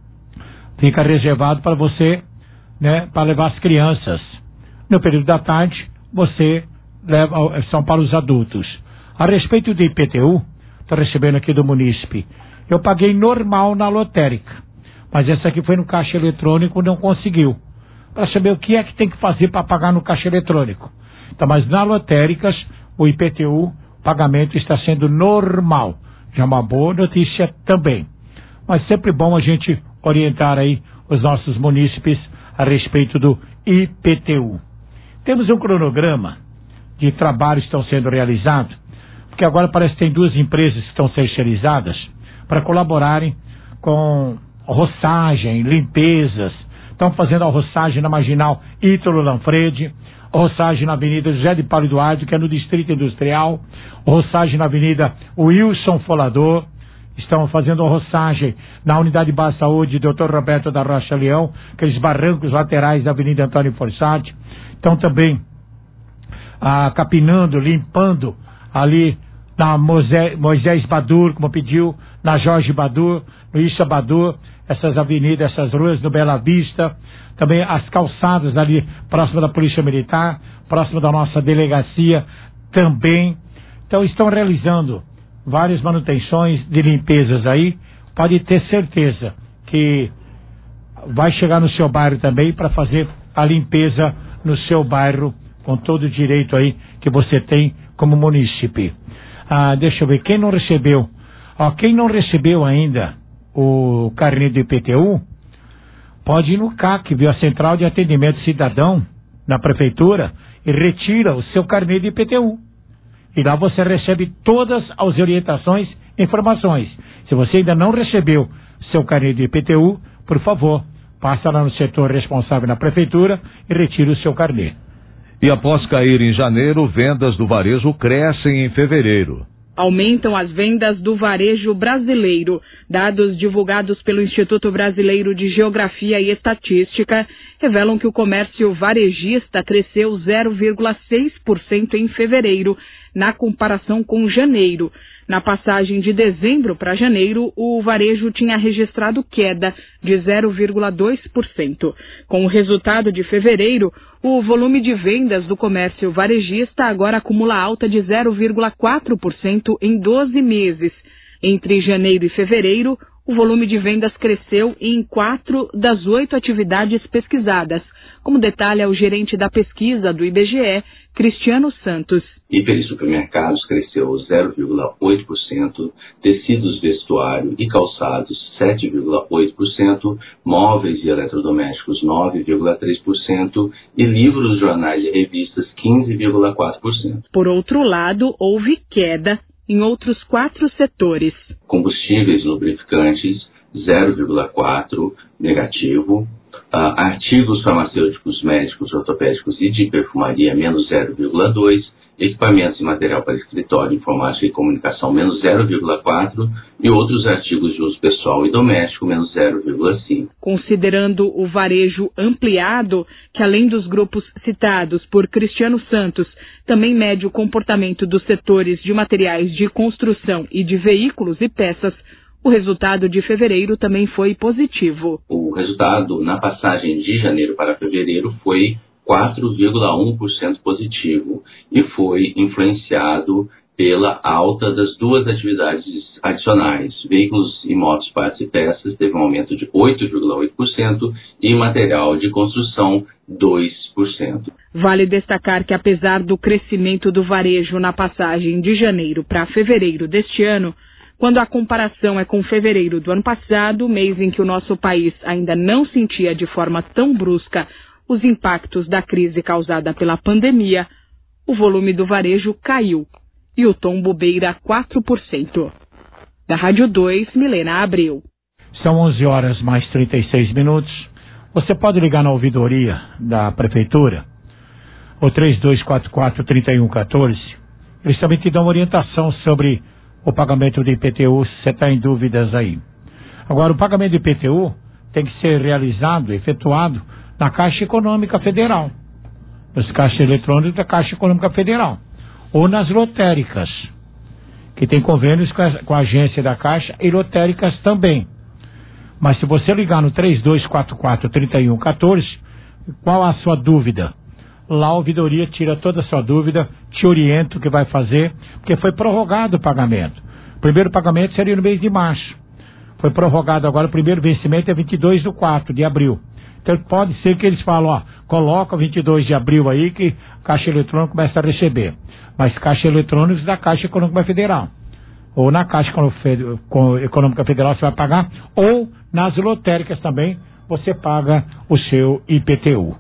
fica reservado para você, né, para levar as crianças. No período da tarde, você leva, são para os adultos. A respeito do I P T U, estou recebendo aqui do munícipe, eu paguei normal na lotérica, mas essa aqui foi no caixa eletrônico, não conseguiu. Para saber o que é que tem que fazer para pagar no caixa eletrônico. Então, mas na lotéricas, o I P T U, o pagamento está sendo normal. Já é uma boa notícia também. Mas sempre bom a gente orientar aí os nossos munícipes a respeito do I P T U. Temos um cronograma de trabalhos que estão sendo realizados, porque agora parece que tem duas empresas que estão terceirizadas para colaborarem com roçagem, limpezas. Estão fazendo a roçagem na Marginal Ítalo Lanfredi, roçagem na Avenida José de Paulo Eduardo, que é no Distrito Industrial, roçagem na Avenida Wilson Folador, estão fazendo roçagem na Unidade de Baixa Saúde doutor Roberto da Rocha Leão, aqueles barrancos laterais da Avenida Antônio Forçati, estão também ah, capinando, limpando ali na Moisés, Moisés Badur, como pediu, na Jorge Badur, no Issa Badur, essas avenidas, essas ruas no Bela Vista, também as calçadas ali próximo da Polícia Militar, próximo da nossa delegacia também, Então estão realizando várias manutenções de limpezas aí. Pode ter certeza que vai chegar no seu bairro também para fazer a limpeza no seu bairro com todo o direito aí que você tem como munícipe. Ah, deixa eu ver, quem não recebeu, ó, quem não recebeu ainda o carnê do I P T U, pode ir no C A C, viu, a Central de Atendimento Cidadão, na Prefeitura, e retira o seu carnê de I P T U. E lá você recebe todas as orientações e informações. Se você ainda não recebeu seu carnê de I P T U, por favor, passa lá no setor responsável na Prefeitura e retire o seu carnê. E após cair em janeiro, vendas do varejo crescem em fevereiro. Aumentam as vendas do varejo brasileiro. Dados divulgados pelo Instituto Brasileiro de Geografia e Estatística revelam que o comércio varejista cresceu zero vírgula seis por cento em fevereiro, na comparação com janeiro. Na passagem de dezembro para janeiro, o varejo tinha registrado queda de zero vírgula dois por cento. Com o resultado de fevereiro, o volume de vendas do comércio varejista agora acumula alta de zero vírgula quatro por cento em doze meses. Entre janeiro e fevereiro, o volume de vendas cresceu em quatro das oito atividades pesquisadas, como detalha o gerente da pesquisa do I B G E, Cristiano Santos. Hiper e supermercados cresceu zero vírgula oito por cento, tecidos, vestuário e calçados sete vírgula oito por cento, móveis e eletrodomésticos nove vírgula três por cento e livros, jornais e revistas quinze vírgula quatro por cento. Por outro lado, houve queda em outros quatro setores. Combustíveis, lubrificantes zero vírgula quatro por cento negativo. Uh, artigos farmacêuticos, médicos, ortopédicos e de perfumaria, menos zero vírgula dois por cento, equipamentos e material para escritório, informática e comunicação, menos zero vírgula quatro por cento, e outros artigos de uso pessoal e doméstico, menos zero vírgula cinco por cento. Considerando o varejo ampliado, que além dos grupos citados por Cristiano Santos, também mede o comportamento dos setores de materiais de construção e de veículos e peças, o resultado de fevereiro também foi positivo. O resultado na passagem de janeiro para fevereiro foi quatro vírgula um por cento positivo e foi influenciado pela alta das duas atividades adicionais. Veículos e motos, partes e peças teve um aumento de oito vírgula oito por cento e material de construção dois por cento. Vale destacar que apesar do crescimento do varejo na passagem de janeiro para fevereiro deste ano, quando a comparação é com fevereiro do ano passado, mês em que o nosso país ainda não sentia de forma tão brusca os impactos da crise causada pela pandemia, o volume do varejo caiu e o tombo beira quatro por cento. Da Rádio dois, Milena Abreu. São onze horas mais trinta e seis minutos. Você pode ligar na ouvidoria da Prefeitura, o três dois quatro quatro, três um um quatro. Eles também te dão orientação sobre o pagamento do I P T U, se você está em dúvidas aí. Agora, o pagamento do I P T U tem que ser realizado, efetuado na Caixa Econômica Federal, nos caixas eletrônicos da Caixa Econômica Federal, ou nas lotéricas, que tem convênios com a, com a agência da Caixa e lotéricas também. Mas se você ligar no três dois quatro quatro, três um um quatro, qual a sua dúvida? Lá a ouvidoria tira toda a sua dúvida, te orienta o que vai fazer, porque foi prorrogado o pagamento. O primeiro pagamento seria no mês de março. Foi prorrogado agora, o primeiro vencimento é vinte e dois de quatro de abril. Então pode ser que eles falem, ó, coloca vinte e dois de abril aí que a Caixa Eletrônica começa a receber. Mas Caixa Eletrônica da Caixa Econômica Federal. Ou na Caixa Econômica Federal você vai pagar, ou nas lotéricas também você paga o seu I P T U.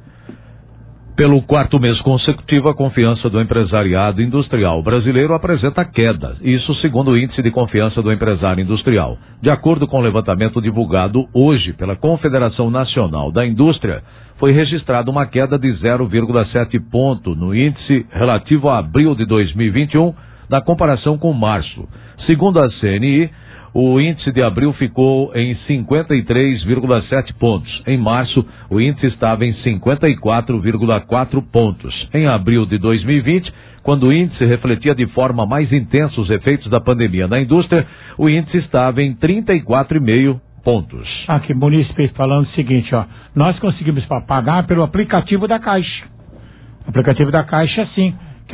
Pelo quarto mês consecutivo, a confiança do empresariado industrial brasileiro apresenta queda, isso segundo o Índice de Confiança do Empresário Industrial. De acordo com o levantamento divulgado hoje pela Confederação Nacional da Indústria, foi registrada uma queda de zero vírgula sete ponto no índice relativo a abril de dois mil e vinte e um, na comparação com março. Segundo a C N I, o índice de abril ficou em cinquenta e três vírgula sete pontos. Em março, o índice estava em cinquenta e quatro vírgula quatro pontos. Em abril de dois mil e vinte, quando o índice refletia de forma mais intensa os efeitos da pandemia na indústria, o índice estava em trinta e quatro vírgula cinco pontos. Aqui, munícipe falando o seguinte, ó, nós conseguimos pagar pelo aplicativo da Caixa. O aplicativo da Caixa, sim, que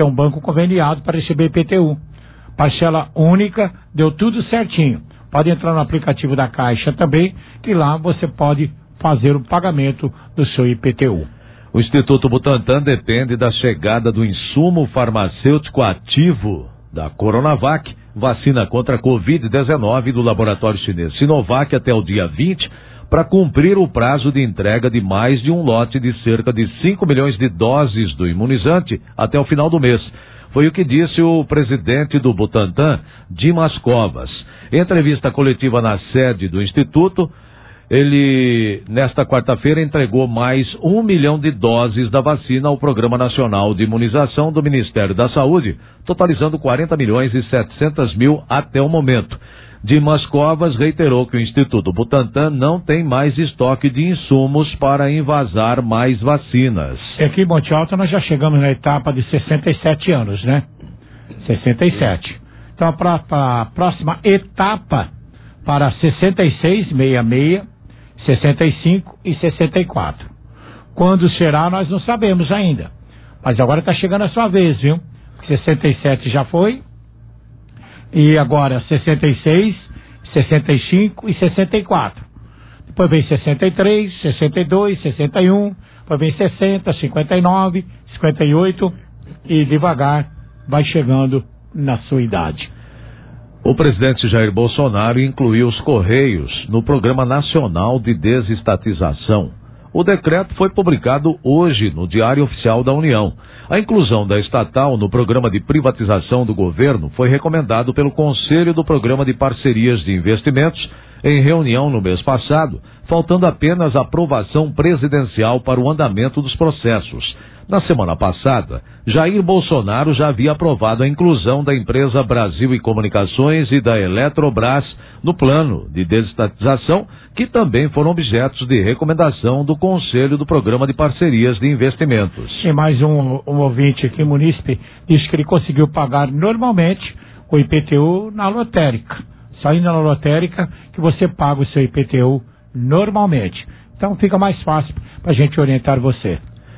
ter um banco conveniado para receber I P T U. Parcela única, deu tudo certinho. Pode entrar no aplicativo da Caixa também, que lá você pode fazer o pagamento do seu I P T U. O Instituto Butantan depende da chegada do insumo farmacêutico ativo da Coronavac, vacina contra a covid dezenove do laboratório chinês Sinovac, até o dia vinte, para cumprir o prazo de entrega de mais de um lote de cerca de cinco milhões de doses do imunizante até o final do mês. Foi o que disse o presidente do Butantan, Dimas Covas. Em entrevista coletiva na sede do Instituto, ele, nesta quarta-feira, entregou mais um milhão de doses da vacina ao Programa Nacional de Imunização do Ministério da Saúde, totalizando quarenta milhões e setecentos mil até o momento. Dimas Covas reiterou que o Instituto Butantan não tem mais estoque de insumos para envasar mais vacinas. Aqui em Monte Alto nós já chegamos na etapa de sessenta e sete anos, né? sessenta e sete. Então para a próxima etapa, para sessenta e seis, sessenta e seis, sessenta e cinco e sessenta e quatro. Quando será, nós não sabemos ainda. Mas agora está chegando a sua vez, viu? sessenta e sete já foi. E agora sessenta e seis, sessenta e cinco e sessenta e quatro. Depois vem sessenta e três, sessenta e dois, sessenta e um. Depois vem sessenta, cinquenta e nove, cinquenta e oito. E devagar vai chegando na sua idade. O presidente Jair Bolsonaro incluiu os Correios no Programa Nacional de Desestatização. O decreto foi publicado hoje no Diário Oficial da União. A inclusão da estatal no programa de privatização do governo foi recomendado pelo Conselho do Programa de Parcerias de Investimentos em reunião no mês passado, faltando apenas a aprovação presidencial para o andamento dos processos. Na semana passada, Jair Bolsonaro já havia aprovado a inclusão da empresa Brasil e Comunicações e da Eletrobras no plano de desestatização, que também foram objetos de recomendação do Conselho do Programa de Parcerias de Investimentos. E mais um, um ouvinte aqui, munícipe, disse que ele conseguiu pagar normalmente o I P T U na lotérica. Só indo na lotérica que você paga o seu I P T U normalmente. Então fica mais fácil para a gente orientar você.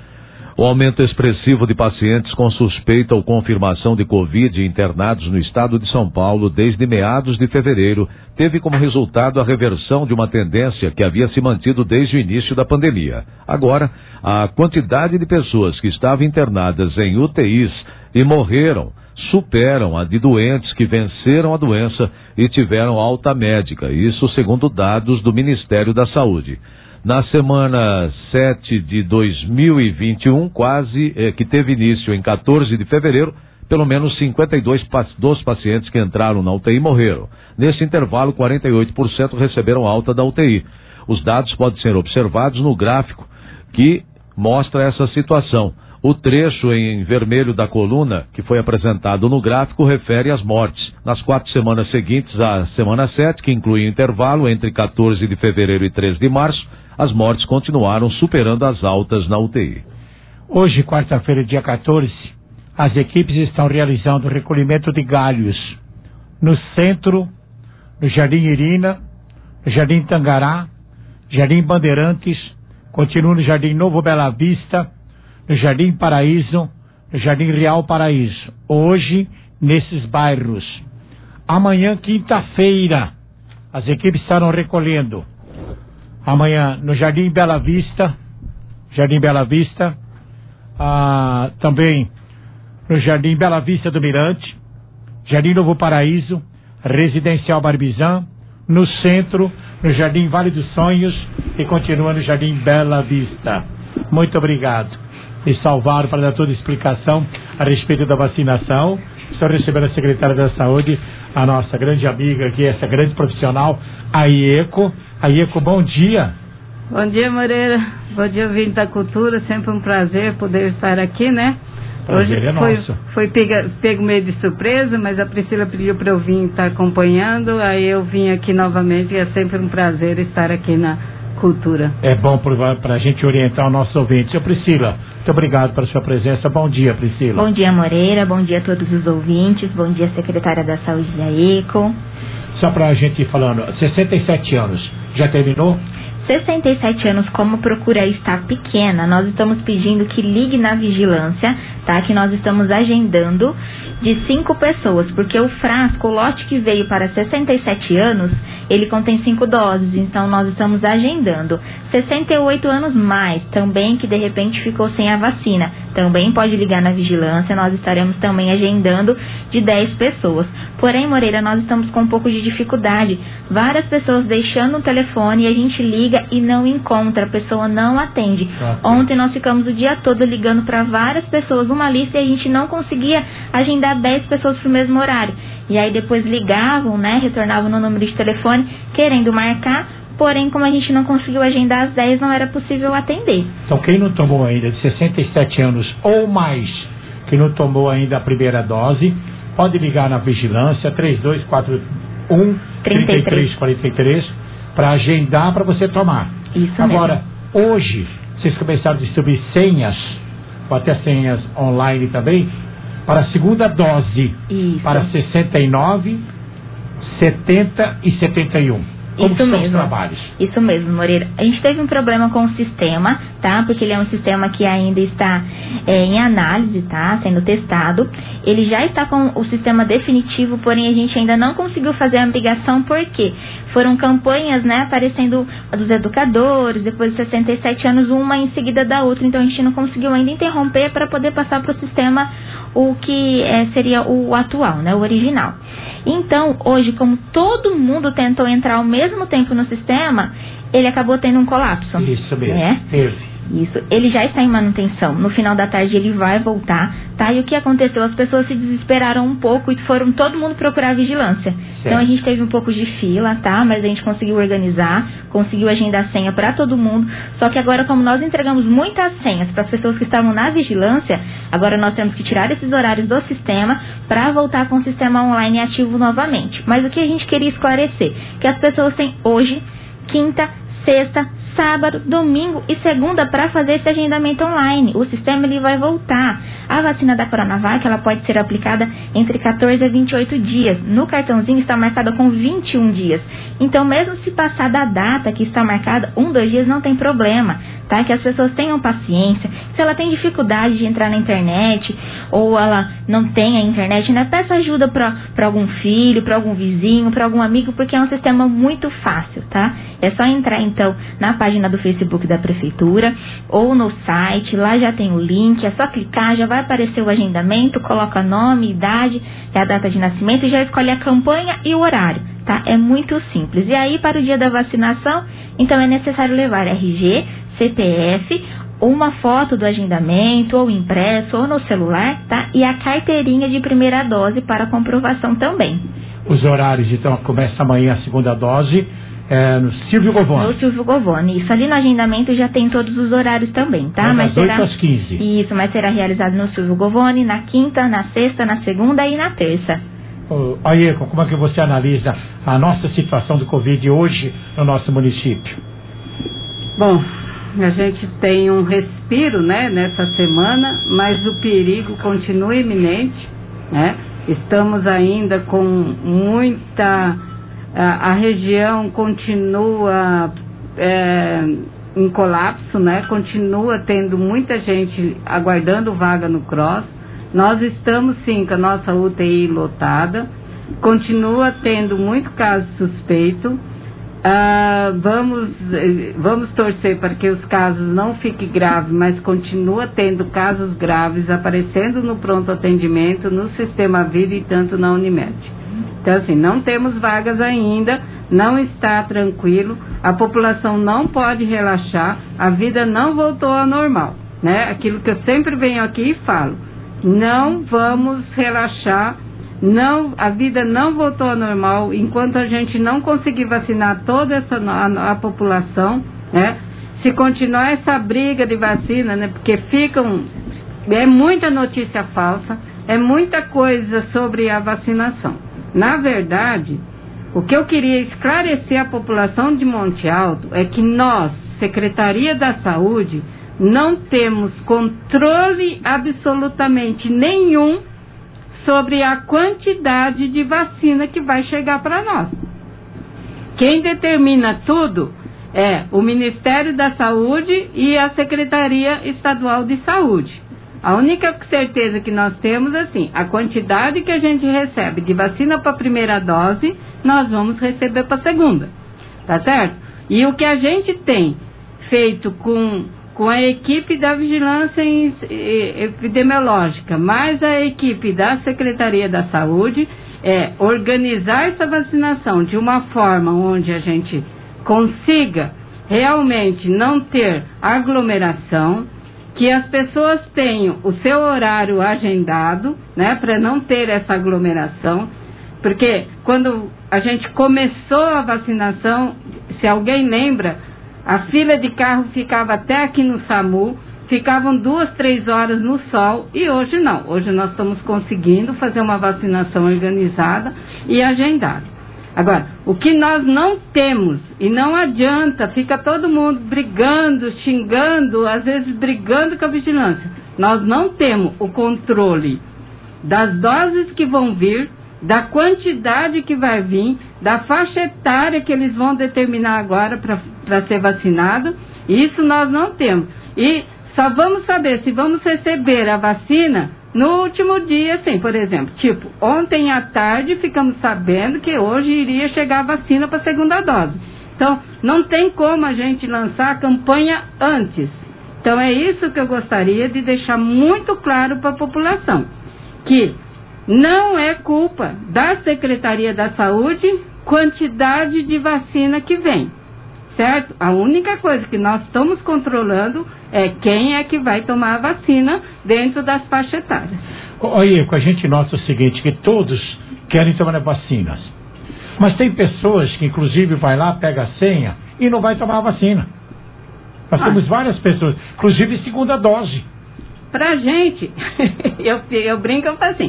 O aumento expressivo de pacientes com suspeita ou confirmação de Covid internados no estado de São Paulo desde meados de fevereiro teve como resultado a reversão de uma tendência que havia se mantido desde o início da pandemia. Agora, a quantidade de pessoas que estavam internadas em U T Is e morreram superam a de doentes que venceram a doença e tiveram alta médica, isso segundo dados do Ministério da Saúde. Na semana sete de dois mil e vinte e um, quase, eh, que teve início em quatorze de fevereiro, pelo menos cinquenta e dois dos pacientes que entraram na U T I morreram. Nesse intervalo, quarenta e oito por cento receberam alta da U T I. Os dados podem ser observados no gráfico que mostra essa situação. O trecho em vermelho da coluna, que foi apresentado no gráfico, refere às mortes. Nas quatro semanas seguintes à semana sete, que inclui o intervalo entre quatorze de fevereiro e treze de março, as mortes continuaram superando as altas na U T I. Hoje, quarta-feira, dia quatorze, as equipes estão realizando o recolhimento de galhos no centro, no Jardim Irina, no Jardim Tangará, Jardim Bandeirantes, continua no Jardim Novo Bela Vista, no Jardim Paraíso, no Jardim Real Paraíso. Hoje, nesses bairros. Amanhã, quinta-feira, as equipes estarão recolhendo. Amanhã no Jardim Bela Vista, Jardim Bela Vista, ah, também no Jardim Bela Vista do Mirante, Jardim Novo Paraíso, Residencial Barbizan, no centro, no Jardim Vale dos Sonhos e continua no Jardim Bela Vista. Muito obrigado. Me salvaram para dar toda a explicação a respeito da vacinação. Estou recebendo a secretária da Saúde, a nossa grande amiga aqui, essa grande profissional, a IECO. A IECO, bom dia. Bom dia, Moreira. Bom dia, ouvinte da Cultura. Sempre um prazer poder estar aqui, né? Prazer Hoje é foi, nosso. foi pega, pego meio de surpresa, mas a Priscila pediu para eu vir estar acompanhando, aí eu vim aqui novamente e é sempre um prazer estar aqui na Cultura. É bom para a gente orientar o nosso ouvinte. Senhor Priscila, muito obrigado pela sua presença. Bom dia, Priscila. Bom dia, Moreira. Bom dia a todos os ouvintes. Bom dia, secretária da Saúde da ECO. Só para a gente ir falando, sessenta e sete anos, já terminou? sessenta e sete anos, como procura está pequena, nós estamos pedindo que ligue na vigilância tá? Que nós estamos agendando de cinco pessoas, porque o frasco, o lote que veio para sessenta e sete anos, ele contém cinco doses, então nós estamos agendando. sessenta e oito anos mais, também que de repente ficou sem a vacina, também pode ligar na vigilância, nós estaremos também agendando de dez pessoas. Porém, Moreira, nós estamos com um pouco de dificuldade, várias pessoas deixando o telefone e a gente liga e não encontra, a pessoa não atende. Ah, Ontem nós ficamos o dia todo ligando para várias pessoas, uma lista, e a gente não conseguia agendar dez pessoas para o mesmo horário. E aí depois ligavam, né, retornavam no número de telefone, querendo marcar, porém, como a gente não conseguiu agendar às dez, não era possível atender. Então, quem não tomou ainda de sessenta e sete anos ou mais, que não tomou ainda a primeira dose, pode ligar na vigilância três dois quatro um, três três quatro três para agendar para você tomar. Isso Agora, mesmo. hoje, vocês começaram a distribuir senhas, ou até senhas online também, para a segunda dose, Isso. para sessenta e nove, setenta e setenta e um. Como Isso são mesmo. os trabalhos? Isso mesmo, Moreira. A gente teve um problema com o sistema, tá? Porque ele é um sistema que ainda está é, em análise, tá? Sendo testado. Ele já está com o sistema definitivo, porém a gente ainda não conseguiu fazer a migração, porque foram campanhas, né, aparecendo a dos educadores, depois de sessenta e sete anos, uma em seguida da outra. Então a gente não conseguiu ainda interromper para poder passar para o sistema o que é, seria o atual, né? O original. Então, hoje, como todo mundo tentou entrar ao mesmo tempo no sistema, ele acabou tendo um colapso. Isso mesmo. Né? Teve. Isso. Ele já está em manutenção. No final da tarde ele vai voltar, tá? E o que aconteceu? As pessoas se desesperaram um pouco e foram todo mundo procurar a vigilância. Certo. Então a gente teve um pouco de fila, tá? Mas a gente conseguiu organizar, conseguiu agendar senha para todo mundo. Só que agora, como nós entregamos muitas senhas para as pessoas que estavam na vigilância, agora nós temos que tirar esses horários do sistema para voltar com o sistema online ativo novamente. Mas o que a gente queria esclarecer? Que as pessoas têm hoje, quinta, sexta, sábado, domingo e segunda para fazer esse agendamento online. O sistema ele vai voltar. A vacina da Coronavac, ela pode ser aplicada entre quatorze a vinte e oito dias. No cartãozinho está marcada com vinte e um dias. Então, mesmo se passar da data que está marcada, um, dois dias, não tem problema, tá? Que as pessoas tenham paciência. Se ela tem dificuldade de entrar na internet, ou ela não tem a internet, né? Peça ajuda para algum filho, para algum vizinho, para algum amigo, porque é um sistema muito fácil, tá? É só entrar, então, na página do Facebook da Prefeitura, ou no site, lá já tem o link, é só clicar, já vai aparecer o agendamento, coloca nome, idade, e a data de nascimento, e já escolhe a campanha e o horário, tá? É muito simples. E aí, para o dia da vacinação, então é necessário levar R G, C P F, uma foto do agendamento, ou impresso, ou no celular, tá? E a carteirinha de primeira dose para comprovação também. Os horários, então, começa amanhã a segunda dose, é, no Silvio Govoni. No Silvio Govoni. Isso, ali no agendamento já tem todos os horários também, tá? É, mas das será... oito às quinze. Isso, mas será realizado no Silvio Govoni, na quinta, na sexta, na segunda e na terça. Oh, Aieco, como é que você analisa a nossa situação do Covid hoje no nosso município? Bom, a gente tem um respiro, né, nessa semana, mas o perigo continua iminente, né? Estamos ainda com muita... A, a região continua é, em colapso, né? Continua tendo muita gente aguardando vaga no Cross. Nós estamos, sim, com a nossa U T I lotada. Continua tendo muito caso suspeito. Ah, vamos, vamos torcer para que os casos não fiquem graves, mas continua tendo casos graves aparecendo no pronto atendimento, no Sistema Vida e tanto na Unimed. Então, assim, não temos vagas ainda, não está tranquilo, a população não pode relaxar, a vida não voltou ao normal, né? Aquilo que eu sempre venho aqui e falo, não vamos relaxar, não, a vida não voltou ao normal, enquanto a gente não conseguir vacinar toda essa, a, a população, né? Se continuar essa briga de vacina, né? Porque ficam, é muita notícia falsa, é muita coisa sobre a vacinação. Na verdade, o que eu queria esclarecer à população de Monte Alto é que nós, Secretaria da Saúde, não temos controle absolutamente nenhum sobre a quantidade de vacina que vai chegar para nós. Quem determina tudo é o Ministério da Saúde e a Secretaria Estadual de Saúde. A única certeza que nós temos é assim, a quantidade que a gente recebe de vacina para a primeira dose, nós vamos receber para a segunda, tá certo? E o que a gente tem feito com, com a equipe da vigilância epidemiológica, mais a equipe da Secretaria da Saúde, é organizar essa vacinação de uma forma onde a gente consiga realmente não ter aglomeração, que as pessoas tenham o seu horário agendado, né, para não ter essa aglomeração, porque quando a gente começou a vacinação, se alguém lembra, a fila de carro ficava até aqui no SAMU, ficavam duas, três horas no sol, e hoje não, hoje nós estamos conseguindo fazer uma vacinação organizada e agendada. Agora, o que nós não temos, e não adianta, fica todo mundo brigando, xingando, às vezes brigando com a vigilância. Nós não temos o controle das doses que vão vir, da quantidade que vai vir, da faixa etária que eles vão determinar agora para ser vacinado. Isso nós não temos. E só vamos saber se vamos receber a vacina no último dia, assim, por exemplo, tipo, ontem à tarde ficamos sabendo que hoje iria chegar a vacina para a segunda dose. Então, não tem como a gente lançar a campanha antes. Então, é isso que eu gostaria de deixar muito claro para a população, que não é culpa da Secretaria da Saúde quantidade de vacina que vem, certo? A única coisa que nós estamos controlando é quem é que vai tomar a vacina dentro das faixas etárias. Olha, a gente nota o seguinte, que todos querem tomar vacinas. Mas tem pessoas que inclusive vai lá, pega a senha e não vai tomar a vacina. Nós ah. temos várias pessoas, inclusive segunda dose. Pra gente, eu, eu brinco, eu falo assim,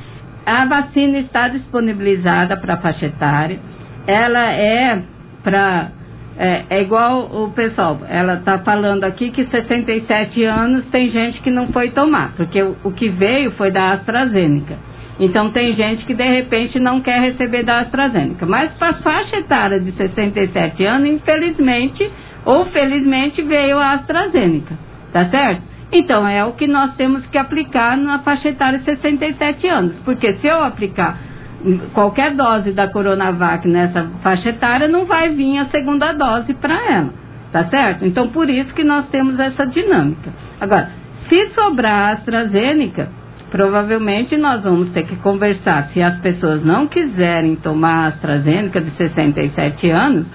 a vacina está disponibilizada para a faixa etária, ela é para... É, é igual o pessoal, ela está falando aqui que sessenta e sete anos tem gente que não foi tomar, porque o, o que veio foi da AstraZeneca. Então tem gente que de repente não quer receber da AstraZeneca. Mas para a faixa etária de sessenta e sete anos, infelizmente ou felizmente veio a AstraZeneca, tá certo? Então é o que nós temos que aplicar na faixa etária de sessenta e sete anos, porque se eu aplicar qualquer dose da Coronavac nessa faixa etária, não vai vir a segunda dose para ela, tá certo? Então, por isso que nós temos essa dinâmica. Agora, se sobrar a AstraZeneca, provavelmente nós vamos ter que conversar, se as pessoas não quiserem tomar a AstraZeneca de sessenta e sete anos,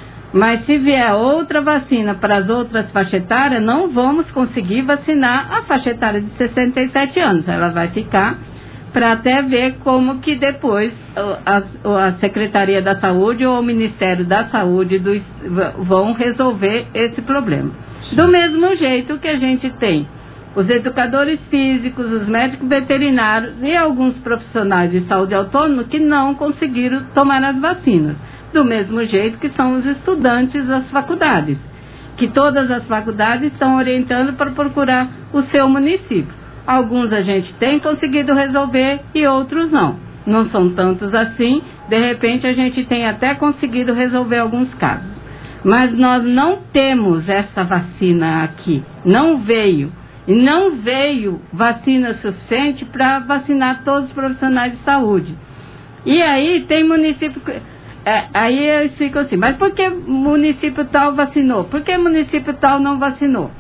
mas se vier outra vacina para as outras faixas etárias, não vamos conseguir vacinar a faixa etária de sessenta e sete anos, ela vai ficar para até ver como que depois a, a Secretaria da Saúde ou o Ministério da Saúde do, vão resolver esse problema. Do mesmo jeito que a gente tem os educadores físicos, os médicos veterinários e alguns profissionais de saúde autônomos que não conseguiram tomar as vacinas. Do mesmo jeito que são os estudantes das faculdades, que todas as faculdades estão orientando para procurar o seu município. Alguns a gente tem conseguido resolver e outros não. Não são tantos assim. De repente a gente tem até conseguido resolver alguns casos. Mas nós não temos essa vacina aqui. Não veio. E não veio vacina suficiente para vacinar todos os profissionais de saúde. E aí tem município... É, aí eles ficam assim, mas por que município tal vacinou? Por que município tal não vacinou?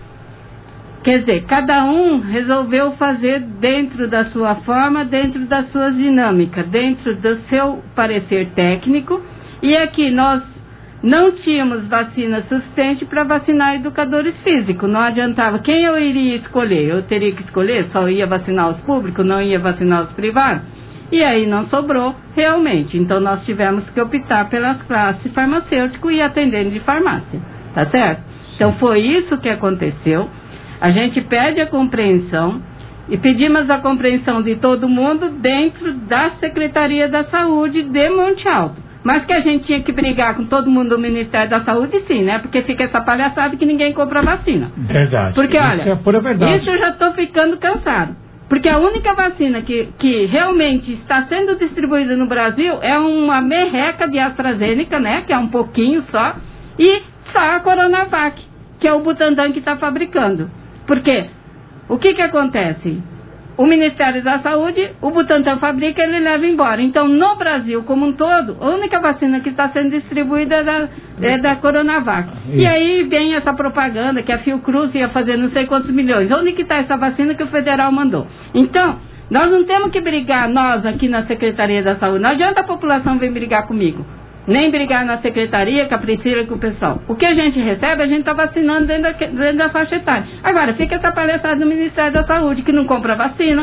Quer dizer, cada um resolveu fazer dentro da sua forma, dentro das suas dinâmicas, dentro do seu parecer técnico. E aqui nós não tínhamos vacina suficiente para vacinar educadores físicos. Não adiantava. Quem eu iria escolher? Eu teria que escolher? Só ia vacinar os públicos, não ia vacinar os privados? E aí não sobrou realmente. Então nós tivemos que optar pelas classes farmacêutico e atendente de farmácia. Tá certo? Então foi isso que aconteceu. A gente pede a compreensão e pedimos a compreensão de todo mundo dentro da Secretaria da Saúde de Monte Alto. Mas que a gente tinha que brigar com todo mundo do Ministério da Saúde, sim, né? Porque fica essa palhaçada que ninguém compra vacina. Verdade. Porque, olha, isso é pura verdade. Isso eu já estou ficando cansado. Porque a única vacina que, que realmente está sendo distribuída no Brasil é uma merreca de AstraZeneca, né? Que é um pouquinho só. E só a Coronavac, que é o Butantan que está fabricando. Porque O que que acontece? O Ministério da Saúde, o Butantan fabrica, ele leva embora. Então, no Brasil como um todo, a única vacina que está sendo distribuída é da, é da Coronavac. E aí vem essa propaganda que a Fiocruz ia fazer não sei quantos milhões. Onde que está essa vacina que o federal mandou? Então, nós não temos que brigar, nós aqui na Secretaria da Saúde. Não adianta a população vir brigar comigo. Nem brigar na secretaria, com a Priscila e com o pessoal. O que a gente recebe, a gente está vacinando dentro da, dentro da faixa etária. Agora, fica essa palhaçada do Ministério da Saúde, que não compra vacina,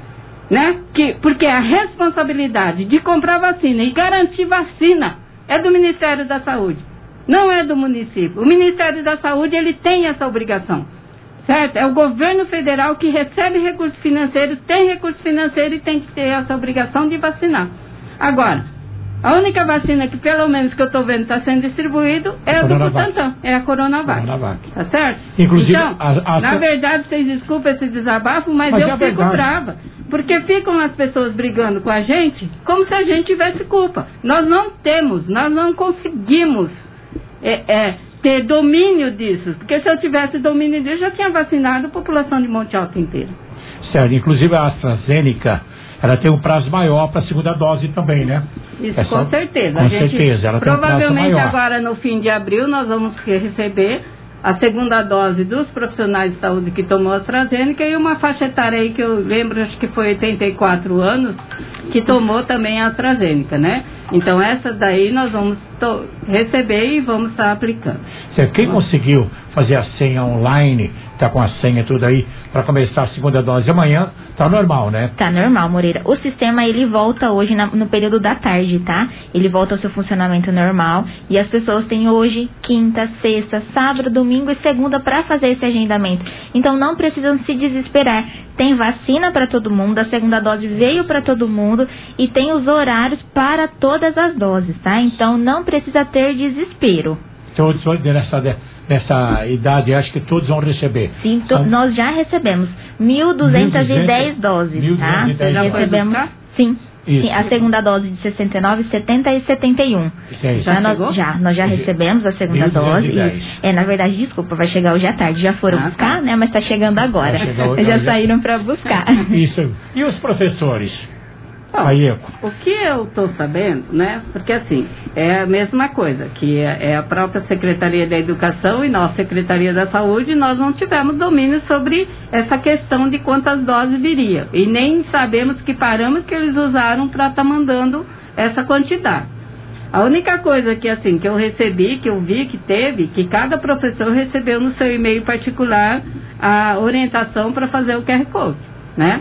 né? Que, porque a responsabilidade de comprar vacina e garantir vacina é do Ministério da Saúde, não é do município. O Ministério da Saúde, ele tem essa obrigação, certo? É o governo federal que recebe recursos financeiros, tem recursos financeiros e tem que ter essa obrigação de vacinar. Agora, a única vacina que, pelo menos que eu estou vendo, está sendo distribuído é a do Butantan, é a Coronavac. Coronavac. Tá certo? Inclusive, então, a, a... na verdade, vocês desculpem esse desabafo, mas, mas eu é fico brava. Porque ficam as pessoas brigando com a gente como se a gente tivesse culpa. Nós não temos, nós não conseguimos é, é, ter domínio disso. Porque se eu tivesse domínio disso, eu já tinha vacinado a população de Monte Alto inteira. Certo, inclusive a AstraZeneca, ela tem um prazo maior para a segunda dose também, né? Isso, é com só, certeza. Com a gente, certeza, ela provavelmente tem um prazo maior. Agora, no fim de abril, nós vamos receber a segunda dose dos profissionais de saúde que tomou a AstraZeneca e uma faixa etária aí que eu lembro, acho que foi oitenta e quatro anos, que tomou também a AstraZeneca, né? Então, essa daí nós vamos receber e vamos estar aplicando. Certo. Quem conseguiu fazer a senha online, tá com a senha tudo aí, para começar a segunda dose amanhã, tá normal, né? Tá normal, Moreira. O sistema, ele volta hoje na, no período da tarde, tá? Ele volta ao seu funcionamento normal e as pessoas têm hoje, quinta, sexta, sábado, domingo e segunda para fazer esse agendamento. Então não precisam se desesperar. Tem vacina para todo mundo, a segunda dose veio para todo mundo e tem os horários para todas as doses, tá? Então não precisa ter desespero. Todos nessa, nessa idade, acho que todos vão receber. Sim, to, São... nós já recebemos mil duzentas e dez doses, mil duzentas e dez, tá? Já recebemos, sim. Sim, a segunda dose de sessenta e nove, setenta e setenta e um. Já nós, já, nós já recebemos a segunda dose. E, é, na verdade, desculpa, vai chegar hoje à tarde. Já foram ah, buscar, tá. né? Mas está chegando agora. Já, já saíram para buscar. Isso. E os professores? Bom, Aí, o que eu estou sabendo, né? Porque assim, é a mesma coisa, que é, é a própria Secretaria da Educação e nossa Secretaria da Saúde, nós não tivemos domínio sobre essa questão de quantas doses viria. E nem sabemos que parâmetros que eles usaram para estar tá mandando essa quantidade. A única coisa que assim, que eu recebi, que eu vi que teve, que cada professor recebeu no seu e-mail particular a orientação para fazer o Q R Code, né?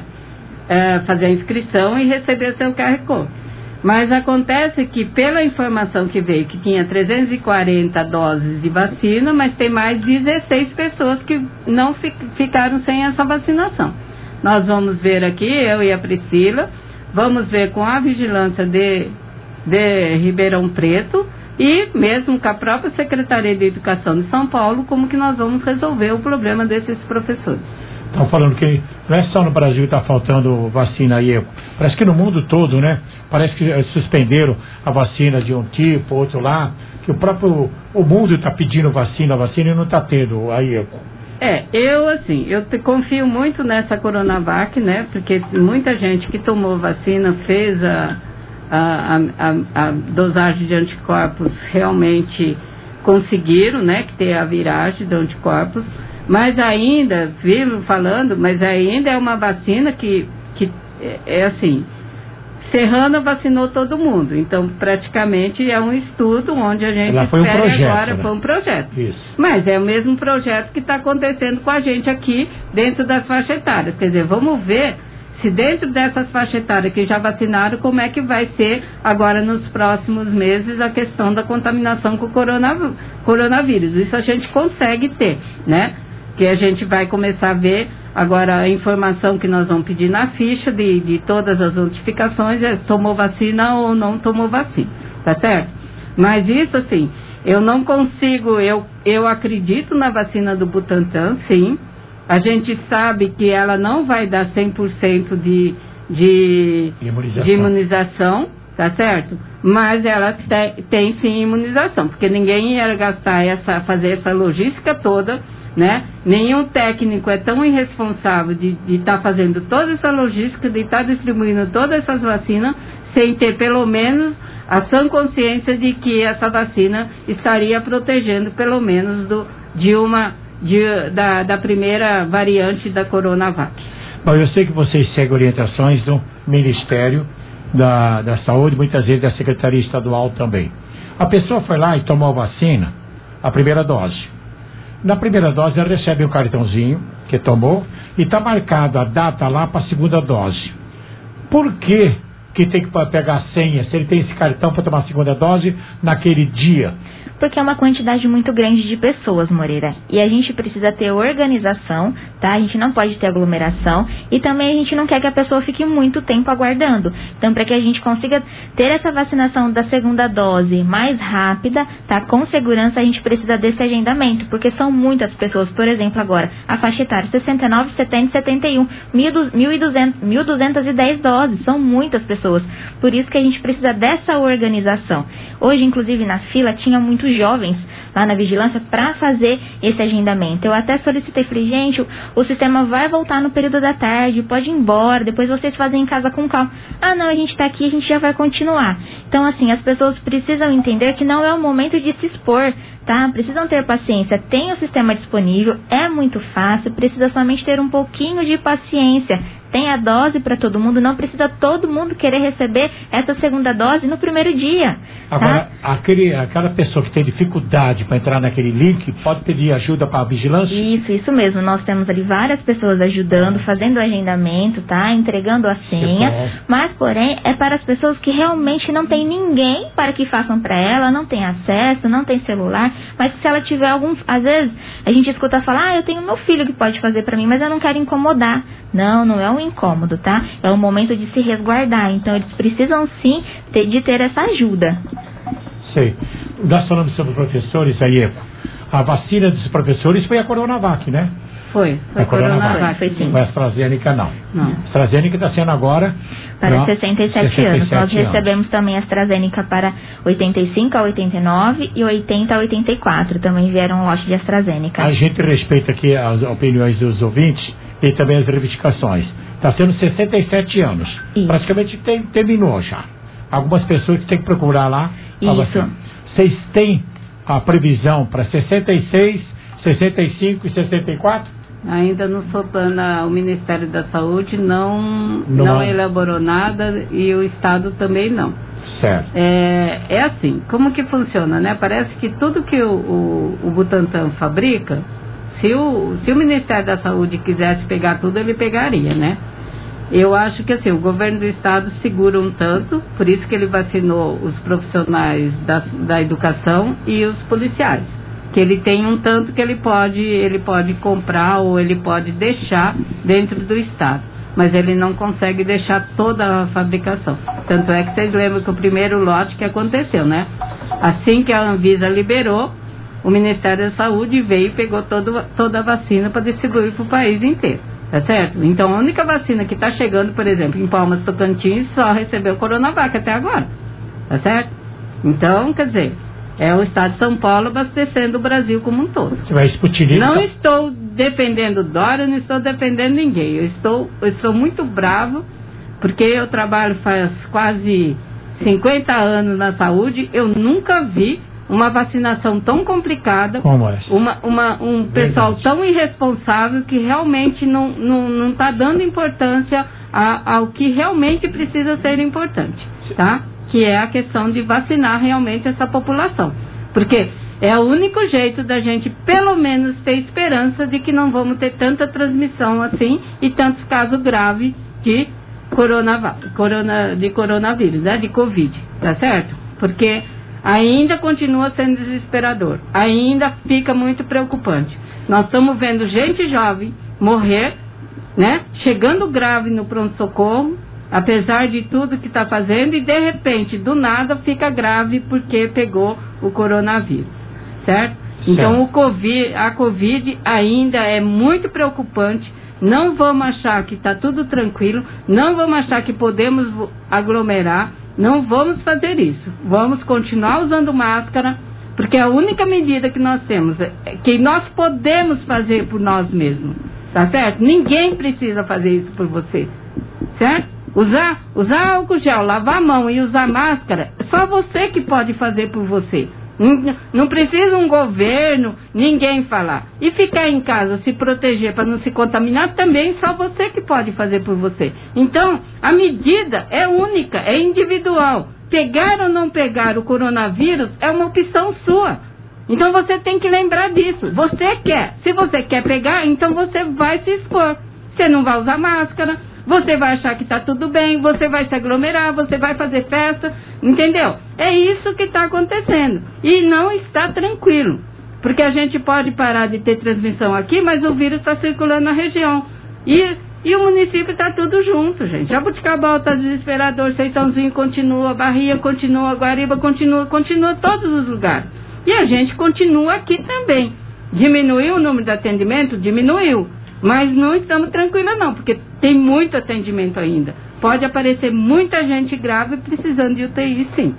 É, fazer a inscrição e receber seu Q R Code. Mas acontece que, pela informação que veio, que tinha trezentas e quarenta doses de vacina, mas tem mais dezesseis pessoas que não fi, ficaram sem essa vacinação. Nós vamos ver aqui, eu e a Priscila, vamos ver com a vigilância de, de Ribeirão Preto e mesmo com a própria Secretaria de Educação de São Paulo, como que nós vamos resolver o problema desses professores. Estão falando que não é só no Brasil que está faltando vacina aí, parece que no mundo todo, né? Parece que suspenderam a vacina de um tipo, outro lá, que o próprio o mundo está pedindo vacina, vacina e não está tendo aí. É, eu assim, eu te, confio muito nessa Coronavac, né? Porque muita gente que tomou vacina fez a, a, a, a dosagem de anticorpos, realmente conseguiram, né? Que ter a viragem de anticorpos. Mas ainda, vivo falando, mas ainda é uma vacina que, que é, é assim, Serrana vacinou todo mundo, então praticamente é um estudo onde a gente foi espera um projeto, agora, né? Foi um projeto. Isso. Mas é o mesmo projeto que está acontecendo com a gente aqui dentro das faixas etárias, quer dizer, vamos ver se dentro dessas faixas etárias que já vacinaram, como é que vai ser agora nos próximos meses a questão da contaminação com o coronavírus. coronavírus. Isso a gente consegue ter, né? Que a gente vai começar a ver agora a informação que nós vamos pedir na ficha de, de todas as notificações, é tomou vacina ou não tomou vacina, tá certo? Mas isso assim, eu não consigo, eu, eu acredito na vacina do Butantan, sim, a gente sabe que ela não vai dar cem por cento de, de, imunização. de imunização, tá certo? Mas ela te, tem sim imunização, porque ninguém ia gastar essa, fazer essa logística toda né? Nenhum técnico é tão irresponsável de estar tá fazendo toda essa logística, de estar tá distribuindo todas essas vacinas, sem ter pelo menos a sã consciência de que essa vacina estaria protegendo pelo menos do, de uma, de, da, da primeira variante da Coronavac. Bom, eu sei que vocês seguem orientações do Ministério da, da Saúde, muitas vezes da Secretaria Estadual também. A pessoa foi lá e tomou a vacina, a primeira dose. Na primeira dose ela recebe um cartãozinho que tomou e está marcado a data lá para a segunda dose. Por que que tem que pegar a senha, se ele tem esse cartão para tomar a segunda dose naquele dia? Porque é uma quantidade muito grande de pessoas, Moreira. E a gente precisa ter organização, tá? A gente não pode ter aglomeração. E também a gente não quer que a pessoa fique muito tempo aguardando. Então, para que a gente consiga ter essa vacinação da segunda dose mais rápida, tá? Com segurança, a gente precisa desse agendamento. Porque são muitas pessoas. Por exemplo, agora, a faixa etária sessenta e nove, setenta e setenta e um. mil duzentas e dez doses. São muitas pessoas. Por isso que a gente precisa dessa organização. Hoje, inclusive, na fila, tinha muitos jovens lá na vigilância para fazer esse agendamento. Eu até solicitei, falei, gente, o, o sistema vai voltar no período da tarde, pode ir embora, depois vocês fazem em casa com calma. Ah, não, a gente está aqui, a gente já vai continuar. Então, assim, as pessoas precisam entender que não é o momento de se expor, tá? Precisam ter paciência. Tem o sistema disponível, é muito fácil, precisa somente ter um pouquinho de paciência. Tem a dose para todo mundo, não precisa todo mundo querer receber essa segunda dose no primeiro dia. Agora, tá? aquele, aquela pessoa que tem dificuldade para entrar naquele link, pode pedir ajuda para a vigilância? Isso, isso mesmo. Nós temos ali várias pessoas ajudando, fazendo o agendamento, tá? Entregando a senha. Mas, porém, é para as pessoas que realmente não tem ninguém para que façam para ela, não tem acesso, não tem celular. Mas se ela tiver algum... Às vezes, a gente escuta falar, ah, eu tenho meu filho que pode fazer para mim, mas eu não quero incomodar. Não, não é um incômodo, tá? É o momento de se resguardar. Então, eles precisam, sim, ter, de ter essa ajuda. Sei. Nós falamos sobre professores aí. A vacina dos professores foi a Coronavac, né? Foi. Foi a Coronavac. Coronavac. Foi, sim. Foi a AstraZeneca, não. Não. A AstraZeneca está sendo agora... Para não, sessenta e sete anos. Nós recebemos também a AstraZeneca para oitenta e cinco a oitenta e nove e oitenta a oitenta e quatro. Também vieram um lote de AstraZeneca. A gente respeita aqui as opiniões dos ouvintes e também as reivindicações. Está sendo sessenta e sete anos. Isso. Praticamente tem, terminou já. Algumas pessoas que têm que procurar lá. Isso. Vocês têm a previsão para sessenta e seis, sessenta e cinco e sessenta e quatro? Ainda no Sotana, o Ministério da Saúde não, não, não elaborou nada e o Estado também não. Certo. É, é assim, como que funciona, né? Parece que tudo que o, o, o Butantan fabrica, se o, se o Ministério da Saúde quisesse pegar tudo, ele pegaria, né? Eu acho que assim, o governo do Estado segura um tanto, por isso que ele vacinou os profissionais da, da educação e os policiais. Que ele tem um tanto que ele pode, ele pode comprar ou ele pode deixar dentro do Estado. Mas ele não consegue deixar toda a fabricação. Tanto é que vocês lembram que o primeiro lote que aconteceu, né? Assim que a Anvisa liberou, o Ministério da Saúde veio e pegou todo, toda a vacina para distribuir para o país inteiro. Tá certo? Então a única vacina que está chegando, por exemplo, em Palmas Tocantins, só recebeu Coronavac até agora. Tá certo? Então, quer dizer... É o Estado de São Paulo abastecendo o Brasil como um todo. Você vai Sputnik, não então? estou defendendo Dória, não estou defendendo ninguém. Eu estou, eu estou muito bravo, porque eu trabalho faz quase cinquenta anos na saúde. Eu nunca vi uma vacinação tão complicada. Como essa? Uma, uma, um pessoal tão irresponsável que realmente não está não, não tá dando importância a, ao que realmente precisa ser importante, tá? Que é a questão de vacinar realmente essa população. Porque é o único jeito da gente, pelo menos, ter esperança de que não vamos ter tanta transmissão assim e tantos casos graves de, corona, corona, de coronavírus, né? De Covid, tá certo? Porque ainda continua sendo desesperador, ainda fica muito preocupante. Nós estamos vendo gente jovem morrer, né? Chegando grave no pronto-socorro, apesar de tudo que está fazendo, e de repente, do nada, fica grave porque pegou o coronavírus, certo? Então, o COVID, a Covid ainda é muito preocupante. Não vamos achar que está tudo tranquilo, não vamos achar que podemos aglomerar, não vamos fazer isso. Vamos continuar usando máscara, Porque a única medida que nós temos, é que nós podemos fazer por nós mesmos, tá certo? Ninguém precisa fazer isso por você, certo? Usar, usar álcool gel, lavar a mão e usar máscara, é só você que pode fazer por você. Não, não precisa um governo, ninguém falar. E ficar em casa, se proteger para não se contaminar, também só você que pode fazer por você. Então, a medida é única, é individual. Pegar ou não pegar o coronavírus é uma opção sua. Então você tem que lembrar disso. Você quer. Se você quer pegar, então você vai se expor. Você não vai usar máscara, você vai achar que está tudo bem, você vai se aglomerar, você vai fazer festa, entendeu? É isso que está acontecendo. E não está tranquilo. Porque a gente pode parar de ter transmissão aqui, mas o vírus está circulando na região. E... E o município está tudo junto, gente. Jabuticabal está desesperador, Seitãozinho continua, Bahia continua, Guariba continua, continua todos os lugares. E a gente continua aqui também. Diminuiu o número de atendimento? Diminuiu. Mas não estamos tranquilos não, porque tem muito atendimento ainda. Pode aparecer muita gente grave precisando de U T I, sim.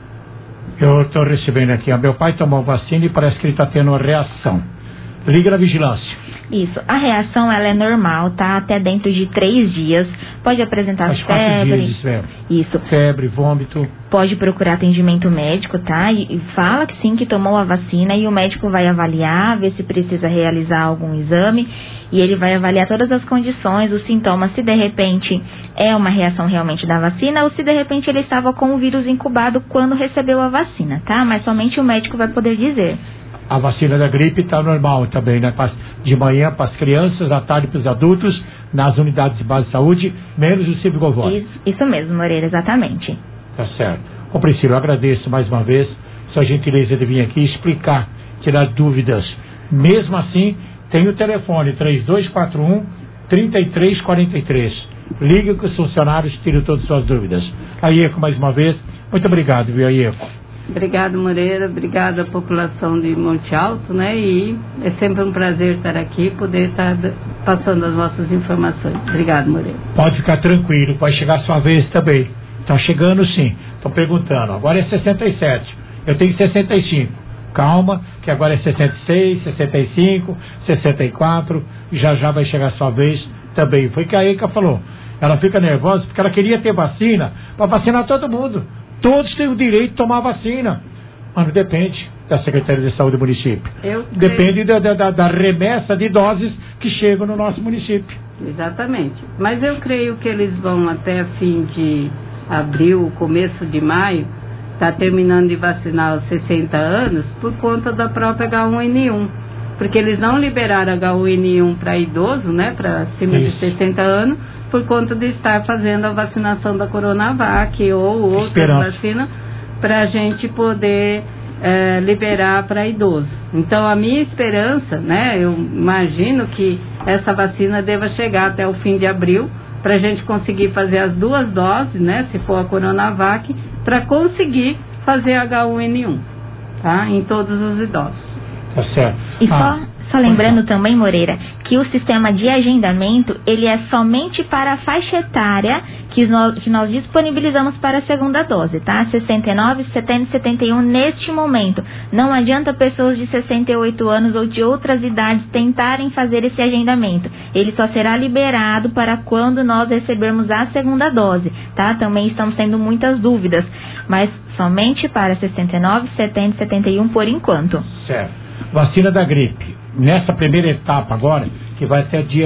Eu estou recebendo aqui, ó, meu pai tomou vacina e parece que ele está tendo uma reação. Liga na vigilância. Isso, a reação ela é normal, tá? Até dentro de três dias. Pode apresentar Faz febre. Dias, febre. Isso. Febre, vômito. Pode procurar atendimento médico, tá? E, e fala que sim, que tomou a vacina e o médico vai avaliar, ver se precisa realizar algum exame. E ele vai avaliar todas as condições, os sintomas, se de repente é uma reação realmente da vacina ou se de repente ele estava com o vírus incubado quando recebeu a vacina, tá? Mas somente o médico vai poder dizer. A vacina da gripe está normal também, né? De manhã para as crianças, à tarde para os adultos, nas unidades de base de saúde, menos o Cibgovore. Isso, isso mesmo, Moreira, exatamente. Tá certo. Ô Priscila, eu agradeço mais uma vez sua gentileza de vir aqui explicar, tirar dúvidas. Mesmo assim, tem o telefone três dois quatro um, três três quatro três. Ligue com os funcionários, tiram todas as suas dúvidas. A IECO, mais uma vez, muito obrigado, viu, a IECO? Obrigado, Moreira, obrigado à população de Monte Alto, né? E é sempre um prazer estar aqui, poder estar passando as nossas informações. Obrigado, Moreira. Pode ficar tranquilo, vai chegar a sua vez também. Estão chegando sim, estão perguntando. Agora é sessenta e sete, eu tenho sessenta e cinco. Calma, que agora é sessenta e seis, sessenta e cinco, sessenta e quatro, já já vai chegar a sua vez também. Foi o que a Eka falou. Ela fica nervosa porque ela queria ter vacina para vacinar todo mundo. Todos têm o direito de tomar vacina. Mas não depende da Secretaria de Saúde do município. Eu depende da, da, da remessa de doses que chegam no nosso município. Exatamente. Mas eu creio que eles vão até fim de abril, começo de maio, tá terminando de vacinar os sessenta anos por conta da própria H um N um. Porque eles não liberaram H um N um para idoso, né, para acima Isso. de sessenta anos, por conta de estar fazendo a vacinação da Coronavac ou outra vacina para a gente poder é, liberar para idoso. Então, a minha esperança, né, eu imagino que essa vacina deva chegar até o fim de abril para a gente conseguir fazer as duas doses, né, se for a Coronavac, para conseguir fazer H um N um, tá, em todos os idosos. Tá certo. E só... Ah. Só lembrando também, Moreira, que o sistema de agendamento, ele é somente para a faixa etária que nós, que nós disponibilizamos para a segunda dose, tá? sessenta e nove, setenta e setenta e um neste momento. Não adianta pessoas de sessenta e oito anos ou de outras idades tentarem fazer esse agendamento. Ele só será liberado para quando nós recebermos a segunda dose, tá? Também estamos tendo muitas dúvidas, mas somente para sessenta e nove, setenta e setenta e um por enquanto. Certo. Vacina da gripe. Nessa primeira etapa agora, que vai até dia,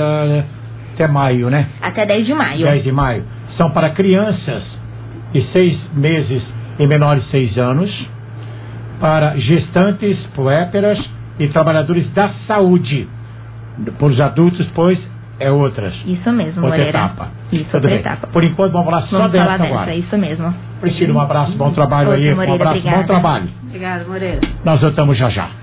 até maio, né? Até dez de maio. dez de maio. São para crianças de seis meses e menores de seis anos, para gestantes, puérperas e trabalhadores da saúde. Para os adultos, pois, é outras. Isso mesmo, outra Moreira. etapa. Isso, Tudo outra bem. etapa. Por enquanto, vamos falar só vamos dessa falar agora. dessa, isso mesmo. Priscila, um abraço, bom trabalho Outra, aí. Moreira, um abraço, obrigada. bom trabalho. Obrigada, Moreira. Nós voltamos já já.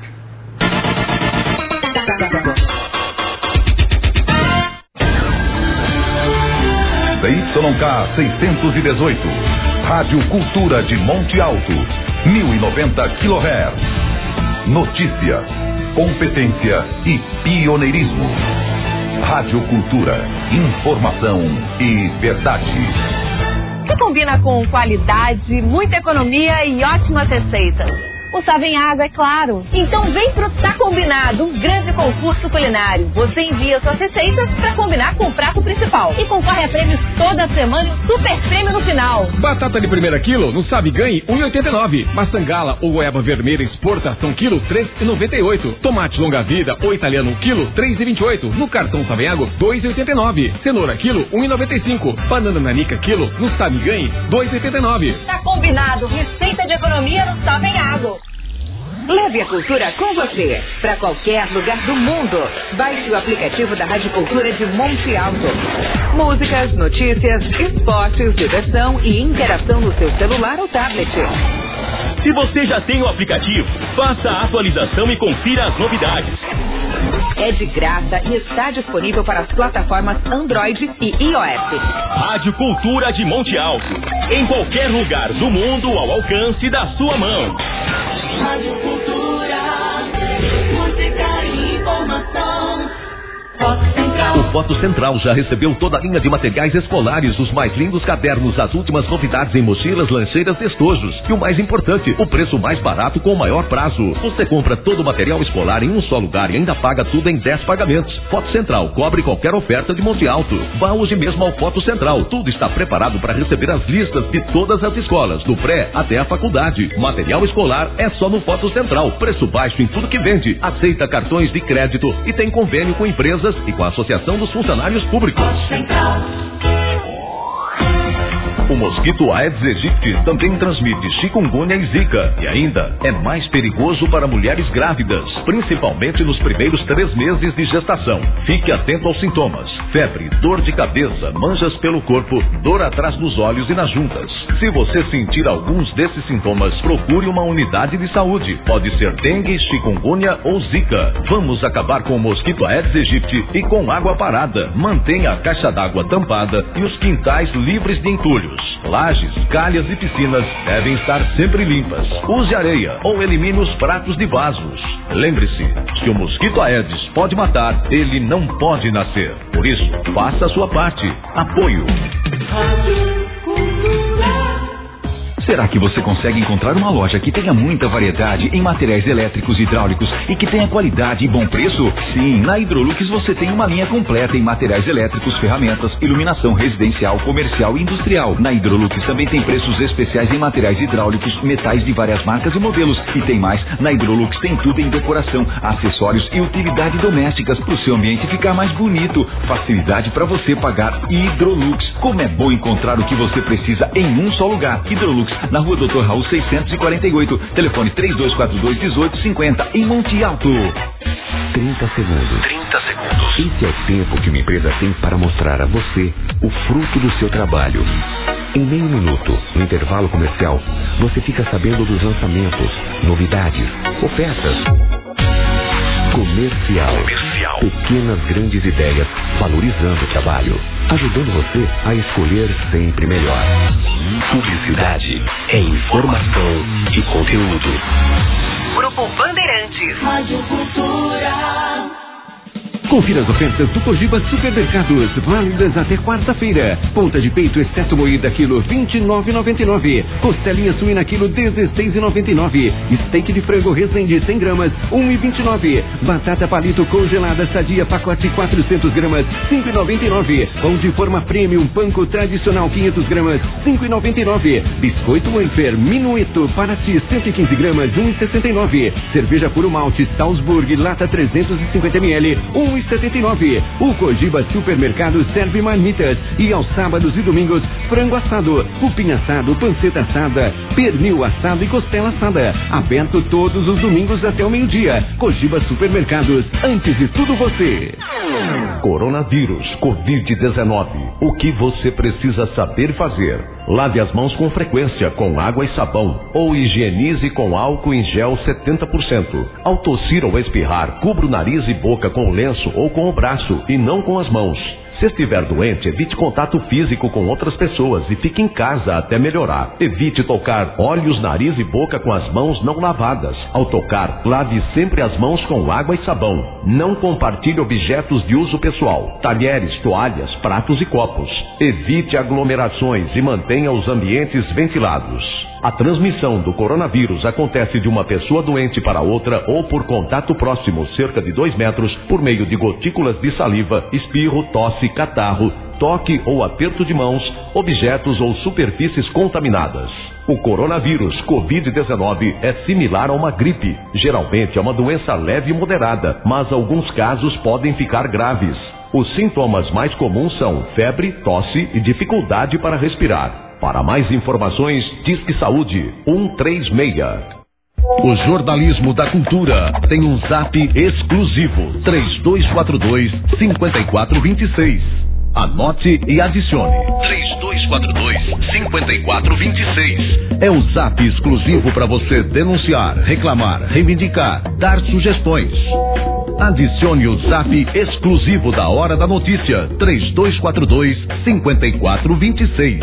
Y K seiscentos e dezoito, Rádio Cultura de Monte Alto, mil e noventa quilohertz. Notícias, competência e pioneirismo. Rádio Cultura, informação e verdade. Que combina com qualidade, muita economia e ótimas receitas. O Savem Água, é claro. Então vem pro Tá Combinado, um grande concurso culinário. Você envia suas receitas pra combinar com o prato principal. E concorre a prêmios toda semana e um super prêmio no final. Batata de primeira quilo, no Sabe Ganhe, um real e oitenta e nove centavos. Maçangala ou goiaba vermelha exportação quilo, três reais e noventa e oito centavos. Tomate longa vida ou italiano quilo, três reais e vinte e oito centavos. No cartão Savem Água, dois reais e oitenta e nove centavos. Cenoura quilo, um real e noventa e cinco centavos. Banana nanica quilo, no Sabe Ganhe, dois reais e oitenta e nove centavos. Tá combinado, receita de economia no Savem Água. Leve a cultura com você para qualquer lugar do mundo. Baixe o aplicativo da Rádio Cultura de Monte Alto. Músicas, notícias, esportes, diversão e interação no seu celular ou tablet. Se você já tem o aplicativo, faça a atualização e confira as novidades. É de graça e está disponível para as plataformas Android e iOS. Rádio Cultura de Monte Alto. Em qualquer lugar do mundo ao alcance da sua mão. Rádio Cultura, música e informação. Foto Central. O Foto Central já recebeu toda a linha de materiais escolares, os mais lindos cadernos, as últimas novidades em mochilas, lancheiras e estojos. E o mais importante, o preço mais barato com o maior prazo. Você compra todo o material escolar em um só lugar e ainda paga tudo em dez pagamentos. Foto Central, cobre qualquer oferta de Monte Alto. Vá hoje mesmo ao Foto Central. Tudo está preparado para receber as listas de todas as escolas, do pré até a faculdade. Material escolar é só no Foto Central. Preço baixo em tudo que vende. Aceita cartões de crédito e tem convênio com empresas e com a Associação dos Funcionários Públicos. O mosquito Aedes aegypti também transmite chikungunya e zika e ainda é mais perigoso para mulheres grávidas, principalmente nos primeiros três meses de gestação. Fique atento aos sintomas: febre, dor de cabeça, manchas pelo corpo, dor atrás dos olhos e nas juntas. Se você sentir alguns desses sintomas, procure uma unidade de saúde. Pode ser dengue, chikungunya ou zika. Vamos acabar com o mosquito Aedes aegypti e com água parada. Mantenha a caixa d'água tampada e os quintais livres de entulhos. Lajes, calhas e piscinas devem estar sempre limpas. Use areia ou elimine os pratos de vasos. Lembre-se, se o mosquito Aedes pode matar, ele não pode nascer. Por isso, faça a sua parte. Apoio. Será que você consegue encontrar uma loja que tenha muita variedade em materiais elétricos e hidráulicos e que tenha qualidade e bom preço? Sim, na Hidrolux você tem uma linha completa em materiais elétricos, ferramentas, iluminação residencial, comercial e industrial. Na Hidrolux também tem preços especiais em materiais hidráulicos, metais de várias marcas e modelos. E tem mais, na Hidrolux tem tudo em decoração, acessórios e utilidades domésticas para o seu ambiente ficar mais bonito. Facilidade para você pagar. Hidrolux. Como é bom encontrar o que você precisa em um só lugar. Hidrolux, na rua doutor Raul seiscentos e quarenta e oito, telefone três dois quatro dois, um oito cinco zero, em Monte Alto. trinta segundos. trinta segundos. Esse é o tempo que uma empresa tem para mostrar a você o fruto do seu trabalho. Em meio minuto, no intervalo comercial, você fica sabendo dos lançamentos, novidades, ofertas. Comercial. Comercial. Pequenas grandes ideias, valorizando o trabalho, ajudando você a escolher sempre melhor. Publicidade é informação e conteúdo. Grupo Bandeirantes. Rádio Cultura. Confira as ofertas do Cogiba Supermercados, válidas até quarta-feira. Ponta de peito exceto moída quilo vinte e nove reais e noventa e nove centavos. Costelinha suína quilo dezesseis reais e noventa e nove centavos. Steak de frango Resende cem gramas, um real e vinte e nove centavos. Batata palito congelada sadia pacote quatrocentas gramas, cinco reais e noventa e nove centavos. Pão de forma premium panko tradicional quinhentas gramas, cinco reais e noventa e nove centavos. Biscoito Wafer Minueto Paraty cento e quinze gramas, um real e sessenta e nove centavos. Cerveja puro malte Salzburg lata trezentos e cinquenta mililitros, um real e setenta e nove centavos. O Cogiba Supermercado serve marmitas e aos sábados e domingos frango assado, cupim assado, panceta assada, pernil assado e costela assada. Aberto todos os domingos até o meio-dia. Cogiba Supermercados, antes de tudo você. Coronavírus, covid dezenove. O que você precisa saber fazer? Lave as mãos com frequência com água e sabão ou higienize com álcool em gel setenta por cento. Ao tossir ou espirrar, cubra o nariz e boca com o lenço ou com o braço e não com as mãos. Se estiver doente, evite contato físico com outras pessoas e fique em casa até melhorar. Evite tocar olhos, nariz e boca com as mãos não lavadas. Ao tocar, lave sempre as mãos com água e sabão. Não compartilhe objetos de uso pessoal, talheres, toalhas, pratos e copos. Evite aglomerações e mantenha os ambientes ventilados. A transmissão do coronavírus acontece de uma pessoa doente para outra ou por contato próximo, cerca de dois metros, por meio de gotículas de saliva, espirro, tosse, catarro, toque ou aperto de mãos, objetos ou superfícies contaminadas. O coronavírus covid dezenove é similar a uma gripe. Geralmente é uma doença leve e moderada, mas alguns casos podem ficar graves. Os sintomas mais comuns são febre, tosse e dificuldade para respirar. Para mais informações, Disque Saúde um três seis. O jornalismo da cultura tem um zap exclusivo três dois quatro dois, cinco quatro dois seis. Anote e adicione três dois quatro dois, cinco quatro dois seis. É o zap exclusivo para você denunciar, reclamar, reivindicar, dar sugestões. Adicione o zap exclusivo da Hora da Notícia três dois quatro dois, cinco quatro dois seis.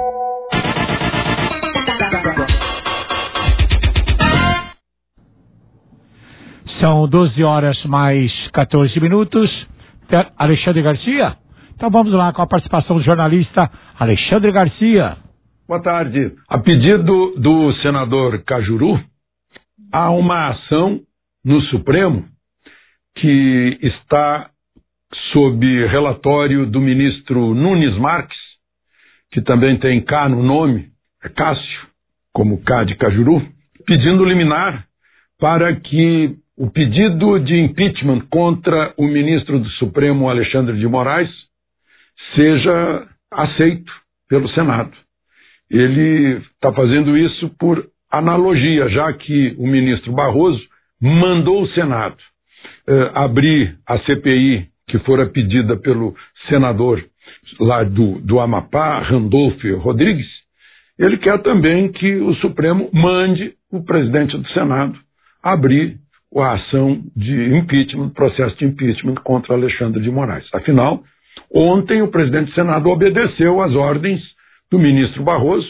São doze horas mais quatorze minutos. Alexandre Garcia? Então vamos lá com a participação do jornalista Alexandre Garcia. Boa tarde. A pedido do senador Cajuru, há uma ação no Supremo que está sob relatório do ministro Nunes Marques, que também tem K no nome, é Cássio, como K de Cajuru, pedindo liminar para que o pedido de impeachment contra o ministro do Supremo, Alexandre de Moraes, seja aceito pelo Senado. Ele está fazendo isso por analogia, já que o ministro Barroso mandou o Senado eh, abrir a C P I que fora pedida pelo senador lá do, do Amapá, Randolfo Rodrigues. Ele quer também que o Supremo mande o presidente do Senado abrir a ação de impeachment, processo de impeachment contra Alexandre de Moraes. Afinal, ontem o presidente do Senado obedeceu às ordens do ministro Barroso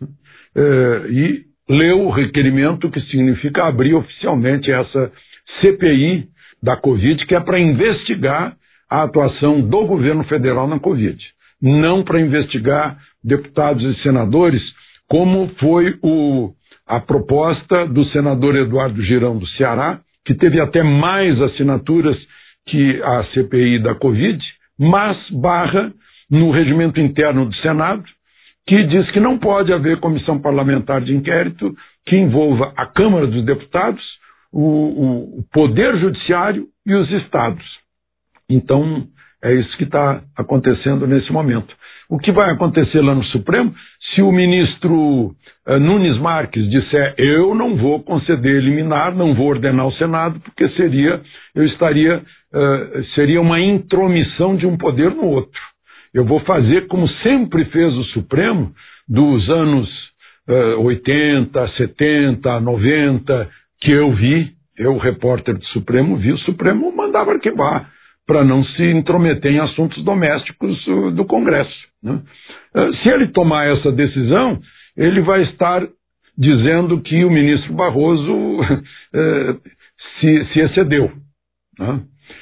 eh, e leu o requerimento que significa abrir oficialmente essa C P I da Covid, que é para investigar a atuação do governo federal na Covid, não para investigar deputados e senadores, como foi o, a proposta do senador Eduardo Girão do Ceará, que teve até mais assinaturas que a C P I da Covid, mas barra no regimento interno do Senado, que diz que não pode haver comissão parlamentar de inquérito que envolva a Câmara dos Deputados, o, o Poder Judiciário e os Estados. Então, é isso que está acontecendo nesse momento. O que vai acontecer lá no Supremo, se o ministro uh, Nunes Marques disser eu não vou conceder liminar, não vou ordenar o Senado, porque seria, eu estaria, uh, seria uma intromissão de um poder no outro. Eu vou fazer como sempre fez o Supremo dos anos uh, oitenta, setenta, noventa, que eu vi, eu, repórter do Supremo, vi o Supremo mandava arquivar para não se intrometer em assuntos domésticos uh, do Congresso, né? Uh, se ele tomar essa decisão, ele vai estar dizendo que o ministro Barroso uh, se, se excedeu, né?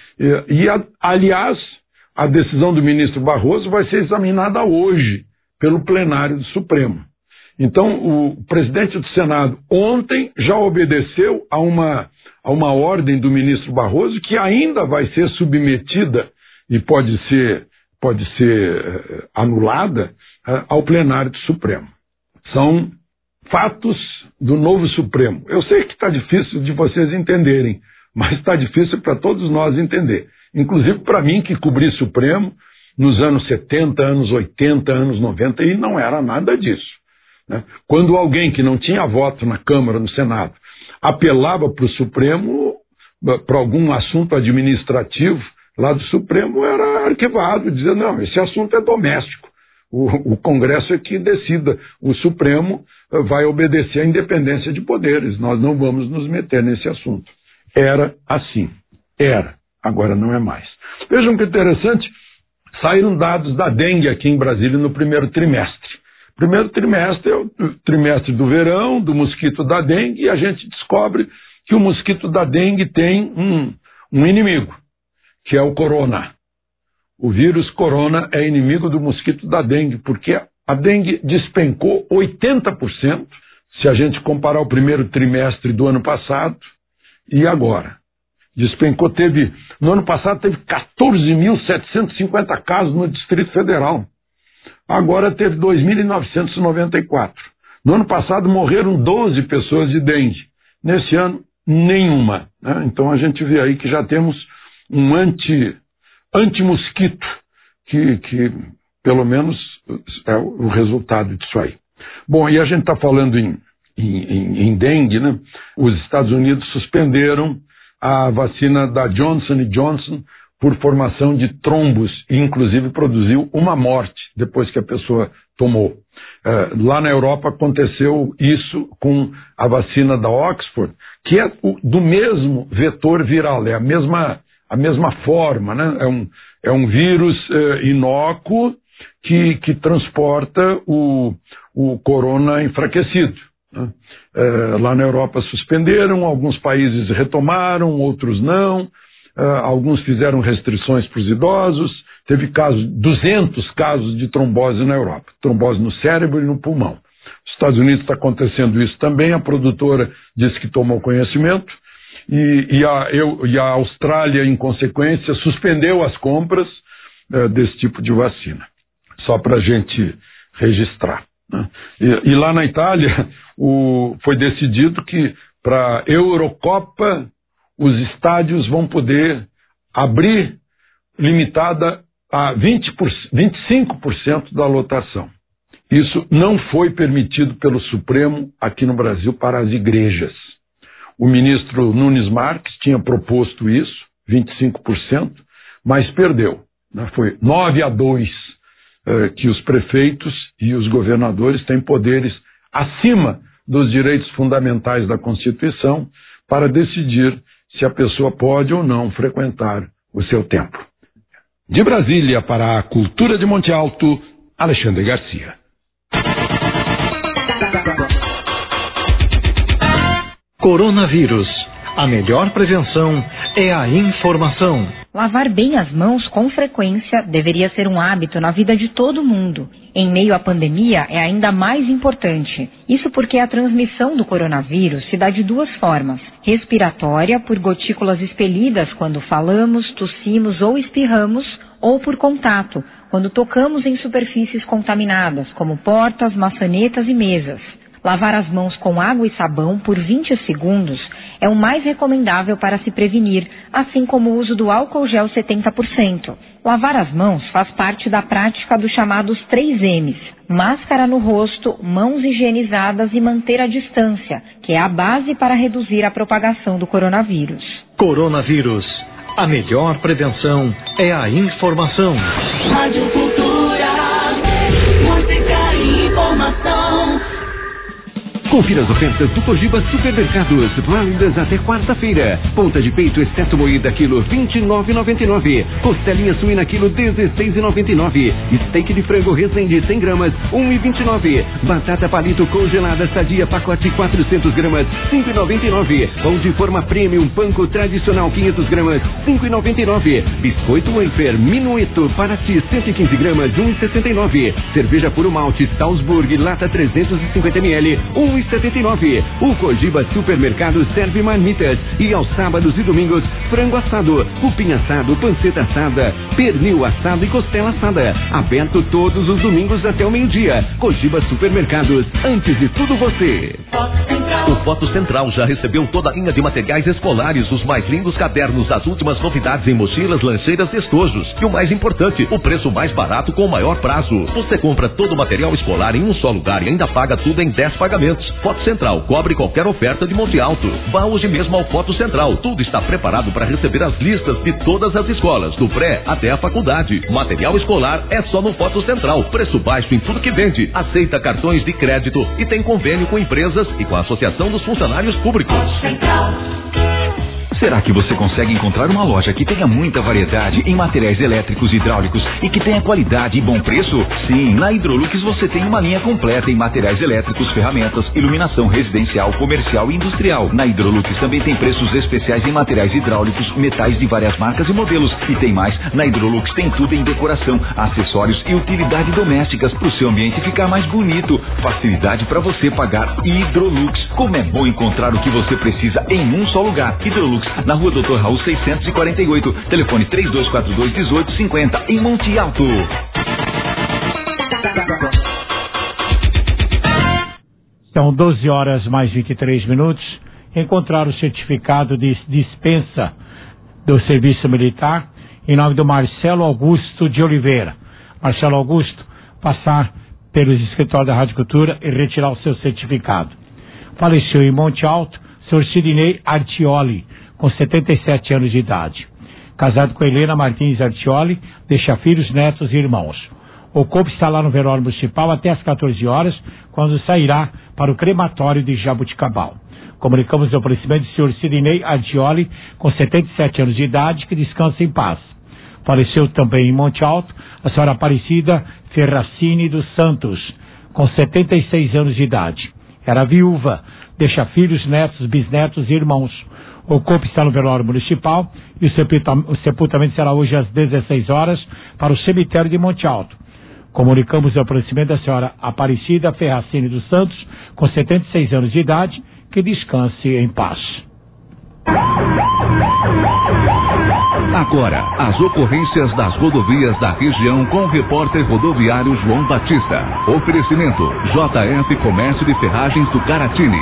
E, e a, aliás, a decisão do ministro Barroso vai ser examinada hoje pelo plenário do Supremo. Então, o presidente do Senado ontem já obedeceu a uma, a uma ordem do ministro Barroso que ainda vai ser submetida e pode ser, pode ser uh, anulada uh, ao plenário do Supremo. São fatos do novo Supremo. Eu sei que está difícil de vocês entenderem, mas está difícil para todos nós entender. Inclusive para mim, que cobri Supremo nos anos setenta, anos oitenta, anos noventa, e não era nada disso, né? Quando alguém que não tinha voto na Câmara, no Senado, apelava para o Supremo, para algum assunto administrativo lá do Supremo, era arquivado, dizendo, não, esse assunto é doméstico, o, o Congresso é que decida, o Supremo vai obedecer à independência de poderes, nós não vamos nos meter nesse assunto. Era assim, era, agora não é mais. Vejam que interessante, saíram dados da dengue aqui em Brasília no primeiro trimestre. Primeiro trimestre é o trimestre do verão, do mosquito da dengue, e a gente descobre que o mosquito da dengue tem um, um inimigo, que é o corona. O vírus corona é inimigo do mosquito da dengue, porque a dengue despencou oitenta por cento, se a gente comparar o primeiro trimestre do ano passado e agora. Despencou, teve, no ano passado teve quatorze mil setecentos e cinquenta casos no Distrito Federal. Agora teve dois mil novecentos e noventa e quatro. No ano passado morreram doze pessoas de dengue. Nesse ano, nenhuma. Né? Então a gente vê aí que já temos um anti, anti-mosquito, que, que pelo menos é o resultado disso aí. Bom, e a gente está falando em, em, em dengue, né? Os Estados Unidos suspenderam a vacina da Johnson and Johnson por formação de trombos e inclusive produziu uma morte depois que a pessoa tomou. É, lá na Europa aconteceu isso com a vacina da Oxford, que é o, do mesmo vetor viral, é a mesma, a mesma forma, né? É um, é um vírus é, inócuo que, que transporta o, o corona enfraquecido. Né? É, lá na Europa suspenderam, alguns países retomaram, outros não, é, alguns fizeram restrições para os idosos, teve casos, duzentos casos de trombose na Europa, trombose no cérebro e no pulmão. Nos Estados Unidos está acontecendo isso também, a produtora disse que tomou conhecimento, e, e, a, eu, e a Austrália, em consequência, suspendeu as compras é, desse tipo de vacina, só para a gente registrar. Né? E, e lá na Itália, o, foi decidido que para a Eurocopa os estádios vão poder abrir limitada a vinte por cento, vinte e cinco por cento da lotação. Isso não foi permitido pelo Supremo aqui no Brasil para as igrejas. O ministro Nunes Marques tinha proposto isso, vinte e cinco por cento, mas perdeu. Né? Foi nove a dois eh, que os prefeitos e os governadores têm poderes acima dos direitos fundamentais da Constituição para decidir se a pessoa pode ou não frequentar o seu templo. De Brasília para a Cultura de Monte Alto, Alexandre Garcia. Coronavírus. A melhor prevenção é a informação. Lavar bem as mãos com frequência deveria ser um hábito na vida de todo mundo. Em meio à pandemia é ainda mais importante. Isso porque a transmissão do coronavírus se dá de duas formas. Respiratória, por gotículas expelidas quando falamos, tossimos ou espirramos, ou por contato, quando tocamos em superfícies contaminadas, como portas, maçanetas e mesas. Lavar as mãos com água e sabão por vinte segundos é o mais recomendável para se prevenir, assim como o uso do álcool gel setenta por cento. Lavar as mãos faz parte da prática dos chamados três M's. Máscara no rosto, mãos higienizadas e manter a distância, que é a base para reduzir a propagação do coronavírus. Coronavírus. A melhor prevenção é a informação. Rádio Cultura, música e informação. Confira as ofertas do Cogiba Supermercados, válidas até quarta-feira. Ponta de peito exceto moída quilo vinte e nove reais e noventa e nove centavos. Costelinha suína quilo dezesseis reais e noventa e nove centavos. Steak de frango Resende cem gramas, um real e vinte e nove centavos. Batata palito congelada sadia pacote quatrocentas gramas, cinco reais e noventa e nove centavos. Pão de forma premium panko tradicional quinhentas gramas, cinco reais e noventa e nove centavos. Biscoito wafer minueto Paraty cento e quinze gramas, um real e sessenta e nove centavos. Cerveja puro malte Salzburg lata trezentos e cinquenta mililitros, um real e setenta e nove centavos. O Cogiba Supermercado serve marmitas e aos sábados e domingos frango assado, cupim assado, panceta assada, pernil assado e costela assada. Aberto todos os domingos até o meio-dia. Cogiba Supermercados, antes de tudo você. O Foto Central já recebeu toda a linha de materiais escolares, os mais lindos cadernos, as últimas novidades em mochilas, lancheiras e estojos. E o mais importante, o preço mais barato com o maior prazo. Você compra todo o material escolar em um só lugar e ainda paga tudo em dez pagamentos. Foto Central cobre qualquer oferta de Monte Alto. Vá hoje mesmo ao Foto Central. Tudo está preparado para receber as listas de todas as escolas, do pré até a faculdade. Material escolar é só no Foto Central. Preço baixo em tudo que vende. Aceita cartões de crédito e tem convênio com empresas e com a Associação dos Funcionários Públicos. Será que você consegue encontrar uma loja que tenha muita variedade em materiais elétricos e hidráulicos e que tenha qualidade e bom preço? Sim, na Hidrolux você tem uma linha completa em materiais elétricos, ferramentas, iluminação residencial, comercial e industrial. Na Hidrolux também tem preços especiais em materiais hidráulicos, metais de várias marcas e modelos. E tem mais, na Hidrolux tem tudo em decoração, acessórios e utilidade domésticas para o seu ambiente ficar mais bonito. Facilidade para você pagar. Hidrolux. Como é bom encontrar o que você precisa em um só lugar. Hidrolux, na rua doutor Raul seiscentos e quarenta e oito. Telefone três dois quatro dois, um oito cinco zero, em Monte Alto. São doze horas mais vinte e três minutos. Encontrar o certificado de dispensa do serviço militar em nome do Marcelo Augusto de Oliveira. Marcelo Augusto, passar pelos escritórios da Rádio Cultura e retirar o seu certificado. Faleceu em Monte Alto, senhor Sidney Artioli, com setenta e sete anos de idade. Casado com Helena Martins Artioli, deixa filhos, netos e irmãos. O corpo está lá no velório municipal até às quatorze horas, quando sairá para o crematório de Jabuticabal. Comunicamos o falecimento do senhor Sidney Artioli, com setenta e sete anos de idade, que descansa em paz. Faleceu também em Monte Alto a senhora Aparecida Ferracini dos Santos, com setenta e seis anos de idade. Era viúva, deixa filhos, netos, bisnetos e irmãos. O corpo está no velório municipal e o sepultamento será hoje às dezesseis horas para o cemitério de Monte Alto. Comunicamos o falecimento da senhora Aparecida Ferracini dos Santos, com setenta e seis anos de idade, que descanse em paz. Agora, as ocorrências das rodovias da região com o repórter rodoviário João Batista. Oferecimento J F Comércio de Ferragens do Caratini.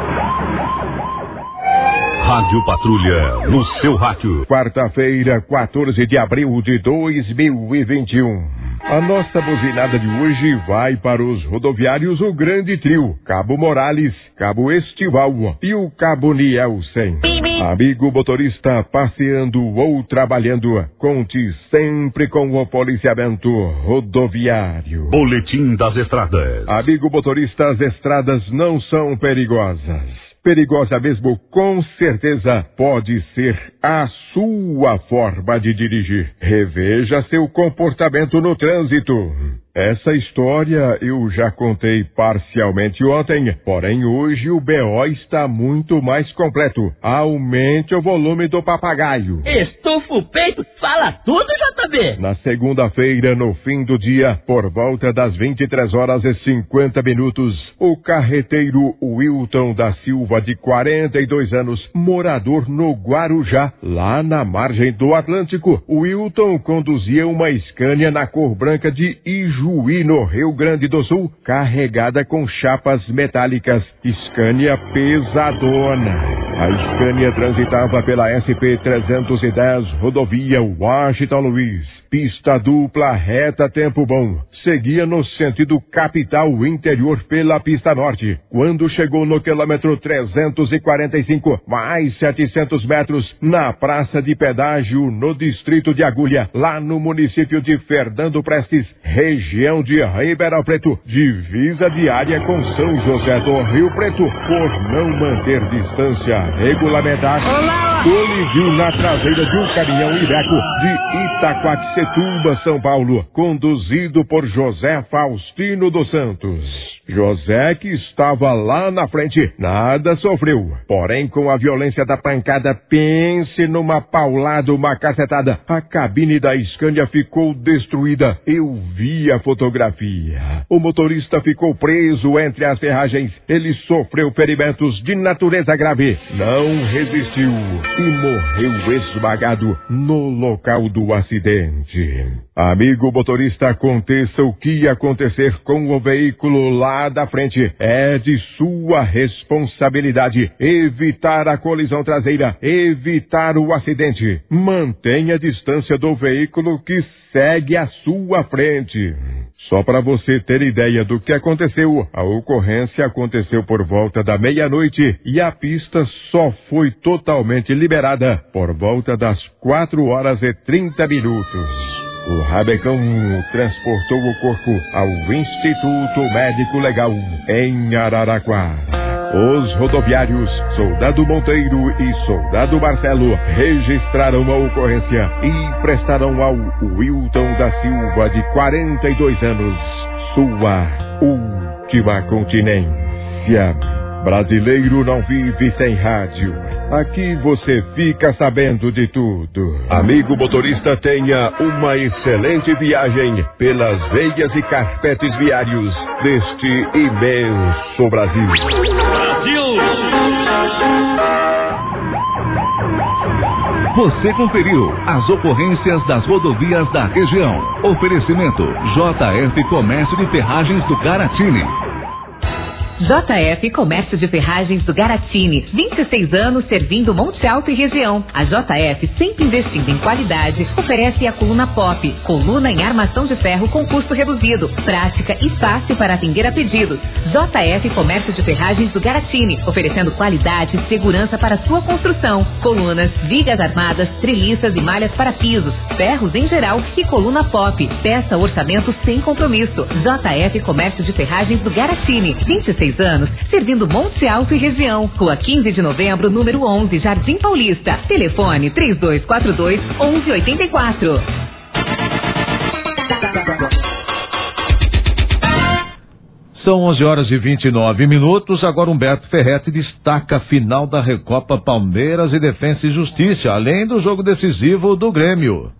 Rádio Patrulha, no seu rádio. Quarta-feira, quatorze de abril de dois mil e vinte e um. A nossa buzinada de hoje vai para os rodoviários O Grande Trio, Cabo Morales, Cabo Estival e o Cabo Nielsen. Amigo motorista passeando ou trabalhando, conte sempre com o policiamento rodoviário. Boletim das Estradas. Amigo motorista, as estradas não são perigosas. Perigosa mesmo, com certeza, pode ser a sua forma de dirigir. Reveja seu comportamento no trânsito. Essa história eu já contei parcialmente ontem, porém hoje o B O está muito mais completo. Aumente o volume do papagaio. Estufa o peito, fala tudo, J B. Na segunda-feira, no fim do dia, por volta das vinte e três horas e cinquenta minutos, o carreteiro Wilton da Silva, de quarenta e dois anos, morador no Guarujá, lá na margem do Atlântico, Wilton conduzia uma Scania na cor branca de Ijuí, no Rio Grande do Sul, carregada com chapas metálicas. Scania pesadona. A Scania transitava pela S P trezentos e dez, rodovia Washington Luiz. Pista dupla, reta, tempo bom. Seguia no sentido capital interior pela pista norte. Quando chegou no quilômetro trezentos e quarenta e cinco, mais setecentos metros, na praça de pedágio, no distrito de Agulha, lá no município de Fernando Prestes, região de Ribeirão Preto, divisa diária com São José do Rio Preto, por não manter distância regulamentar, colidiu na traseira de um caminhão Iveco de Itaquaquecetuba, São Paulo, conduzido por José Faustino dos Santos. José, que estava lá na frente, nada sofreu. Porém, com a violência da pancada, pense numa paulada, uma cacetada. A cabine da Scania ficou destruída. Eu vi a fotografia. O motorista ficou preso entre as ferragens. Ele sofreu ferimentos de natureza grave. Não resistiu e morreu esmagado no local do acidente. Amigo motorista, aconteça o que acontecer com o veículo lá da frente, é de sua responsabilidade evitar a colisão traseira, evitar o acidente. Mantenha a distância do veículo que segue à sua frente. Só para você ter ideia do que aconteceu, a ocorrência aconteceu por volta da meia-noite e a pista só foi totalmente liberada por volta das quatro horas e trinta minutos. O Rabecão transportou o corpo ao Instituto Médico Legal em Araraquara. Os rodoviários Soldado Monteiro e Soldado Marcelo registraram a ocorrência e prestaram ao Wilton da Silva, de quarenta e dois anos, sua última continência. Brasileiro não vive sem rádio. Aqui você fica sabendo de tudo. Amigo motorista, tenha uma excelente viagem pelas veias e carpetes viários deste imenso Brasil. Brasil! Você conferiu as ocorrências das rodovias da região. Oferecimento J F Comércio de Ferragens do Garatini. J F Comércio de Ferragens do Garatini, vinte e seis anos servindo Monte Alto e região. A J F, sempre investindo em qualidade, oferece a coluna Pop, coluna em armação de ferro com custo reduzido, prática e fácil para atender a pedidos. J F Comércio de Ferragens do Garatini, oferecendo qualidade e segurança para sua construção. Colunas, vigas armadas, treliças e malhas para pisos, ferros em geral e coluna Pop. Peça orçamento sem compromisso. J F Comércio de Ferragens do Garatini, vinte e seis anos, servindo Monte Alto e região. Rua quinze de novembro, número onze, Jardim Paulista. Telefone três dois quatro dois, onze oitenta e quatro. São onze horas e vinte e nove minutos. Agora Humberto Ferretti destaca a final da Recopa Palmeiras e Defensa e Justiça, além do jogo decisivo do Grêmio.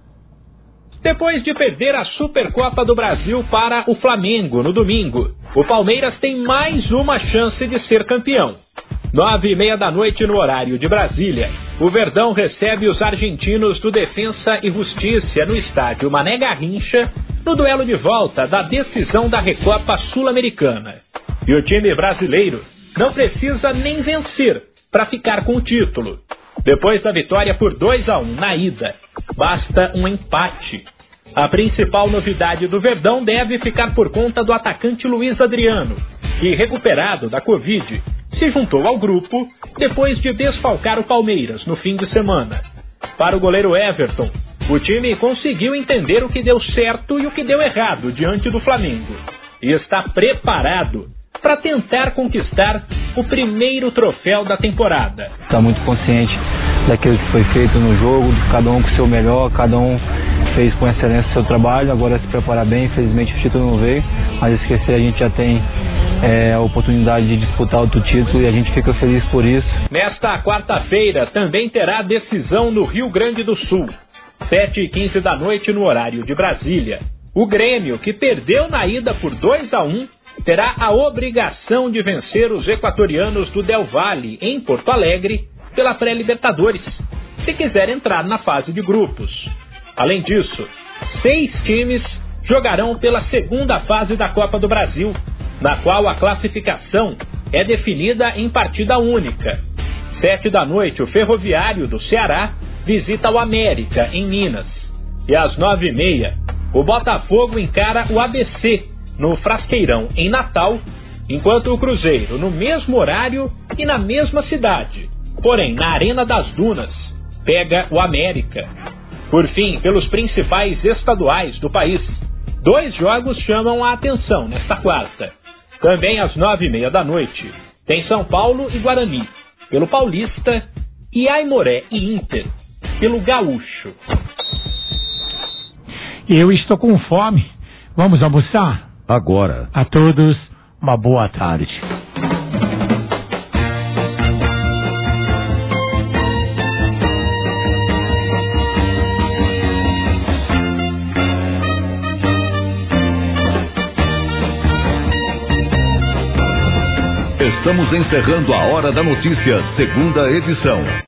Depois de perder a Supercopa do Brasil para o Flamengo no domingo, o Palmeiras tem mais uma chance de ser campeão. Nove e meia da noite no horário de Brasília, o Verdão recebe os argentinos do Defensa e Justiça no estádio Mané Garrincha, no duelo de volta da decisão da Recopa Sul-Americana. E o time brasileiro não precisa nem vencer para ficar com o título. Depois da vitória por dois a um na ida, basta um empate. A principal novidade do Verdão deve ficar por conta do atacante Luiz Adriano, que, recuperado da Covid, se juntou ao grupo depois de desfalcar o Palmeiras no fim de semana. Para o goleiro Everton, o time conseguiu entender o que deu certo e o que deu errado diante do Flamengo e está preparado para tentar conquistar o primeiro troféu da temporada. Está muito consciente daquilo que foi feito no jogo, de cada um com o seu melhor, cada um fez com excelência o seu trabalho, agora se preparar bem. Infelizmente o título não veio, mas esquecer, a gente já tem é, a oportunidade de disputar outro título e a gente fica feliz por isso. Nesta quarta-feira também terá decisão no Rio Grande do Sul, sete e quinze da noite no horário de Brasília. O Grêmio, que perdeu na ida por dois a um, terá a obrigação de vencer os equatorianos do Del Valle, em Porto Alegre, pela pré-Libertadores, se quiser entrar na fase de grupos. Além disso, seis times jogarão pela segunda fase da Copa do Brasil, na qual a classificação é definida em partida única. Sete da noite, o Ferroviário do Ceará visita o América, em Minas. E às nove e meia, o Botafogo encara o A B C, no Frasqueirão, em Natal, enquanto o Cruzeiro, no mesmo horário e na mesma cidade, porém na Arena das Dunas, pega o América. Por fim, pelos principais estaduais do país, dois jogos chamam a atenção nesta quarta. Também às nove e meia da noite, tem São Paulo e Guarani, pelo Paulista, e Aimoré e Inter, pelo Gaúcho. Eu estou com fome. Vamos almoçar? Agora. A todos, uma boa tarde. Estamos encerrando a Hora da Notícia, segunda edição.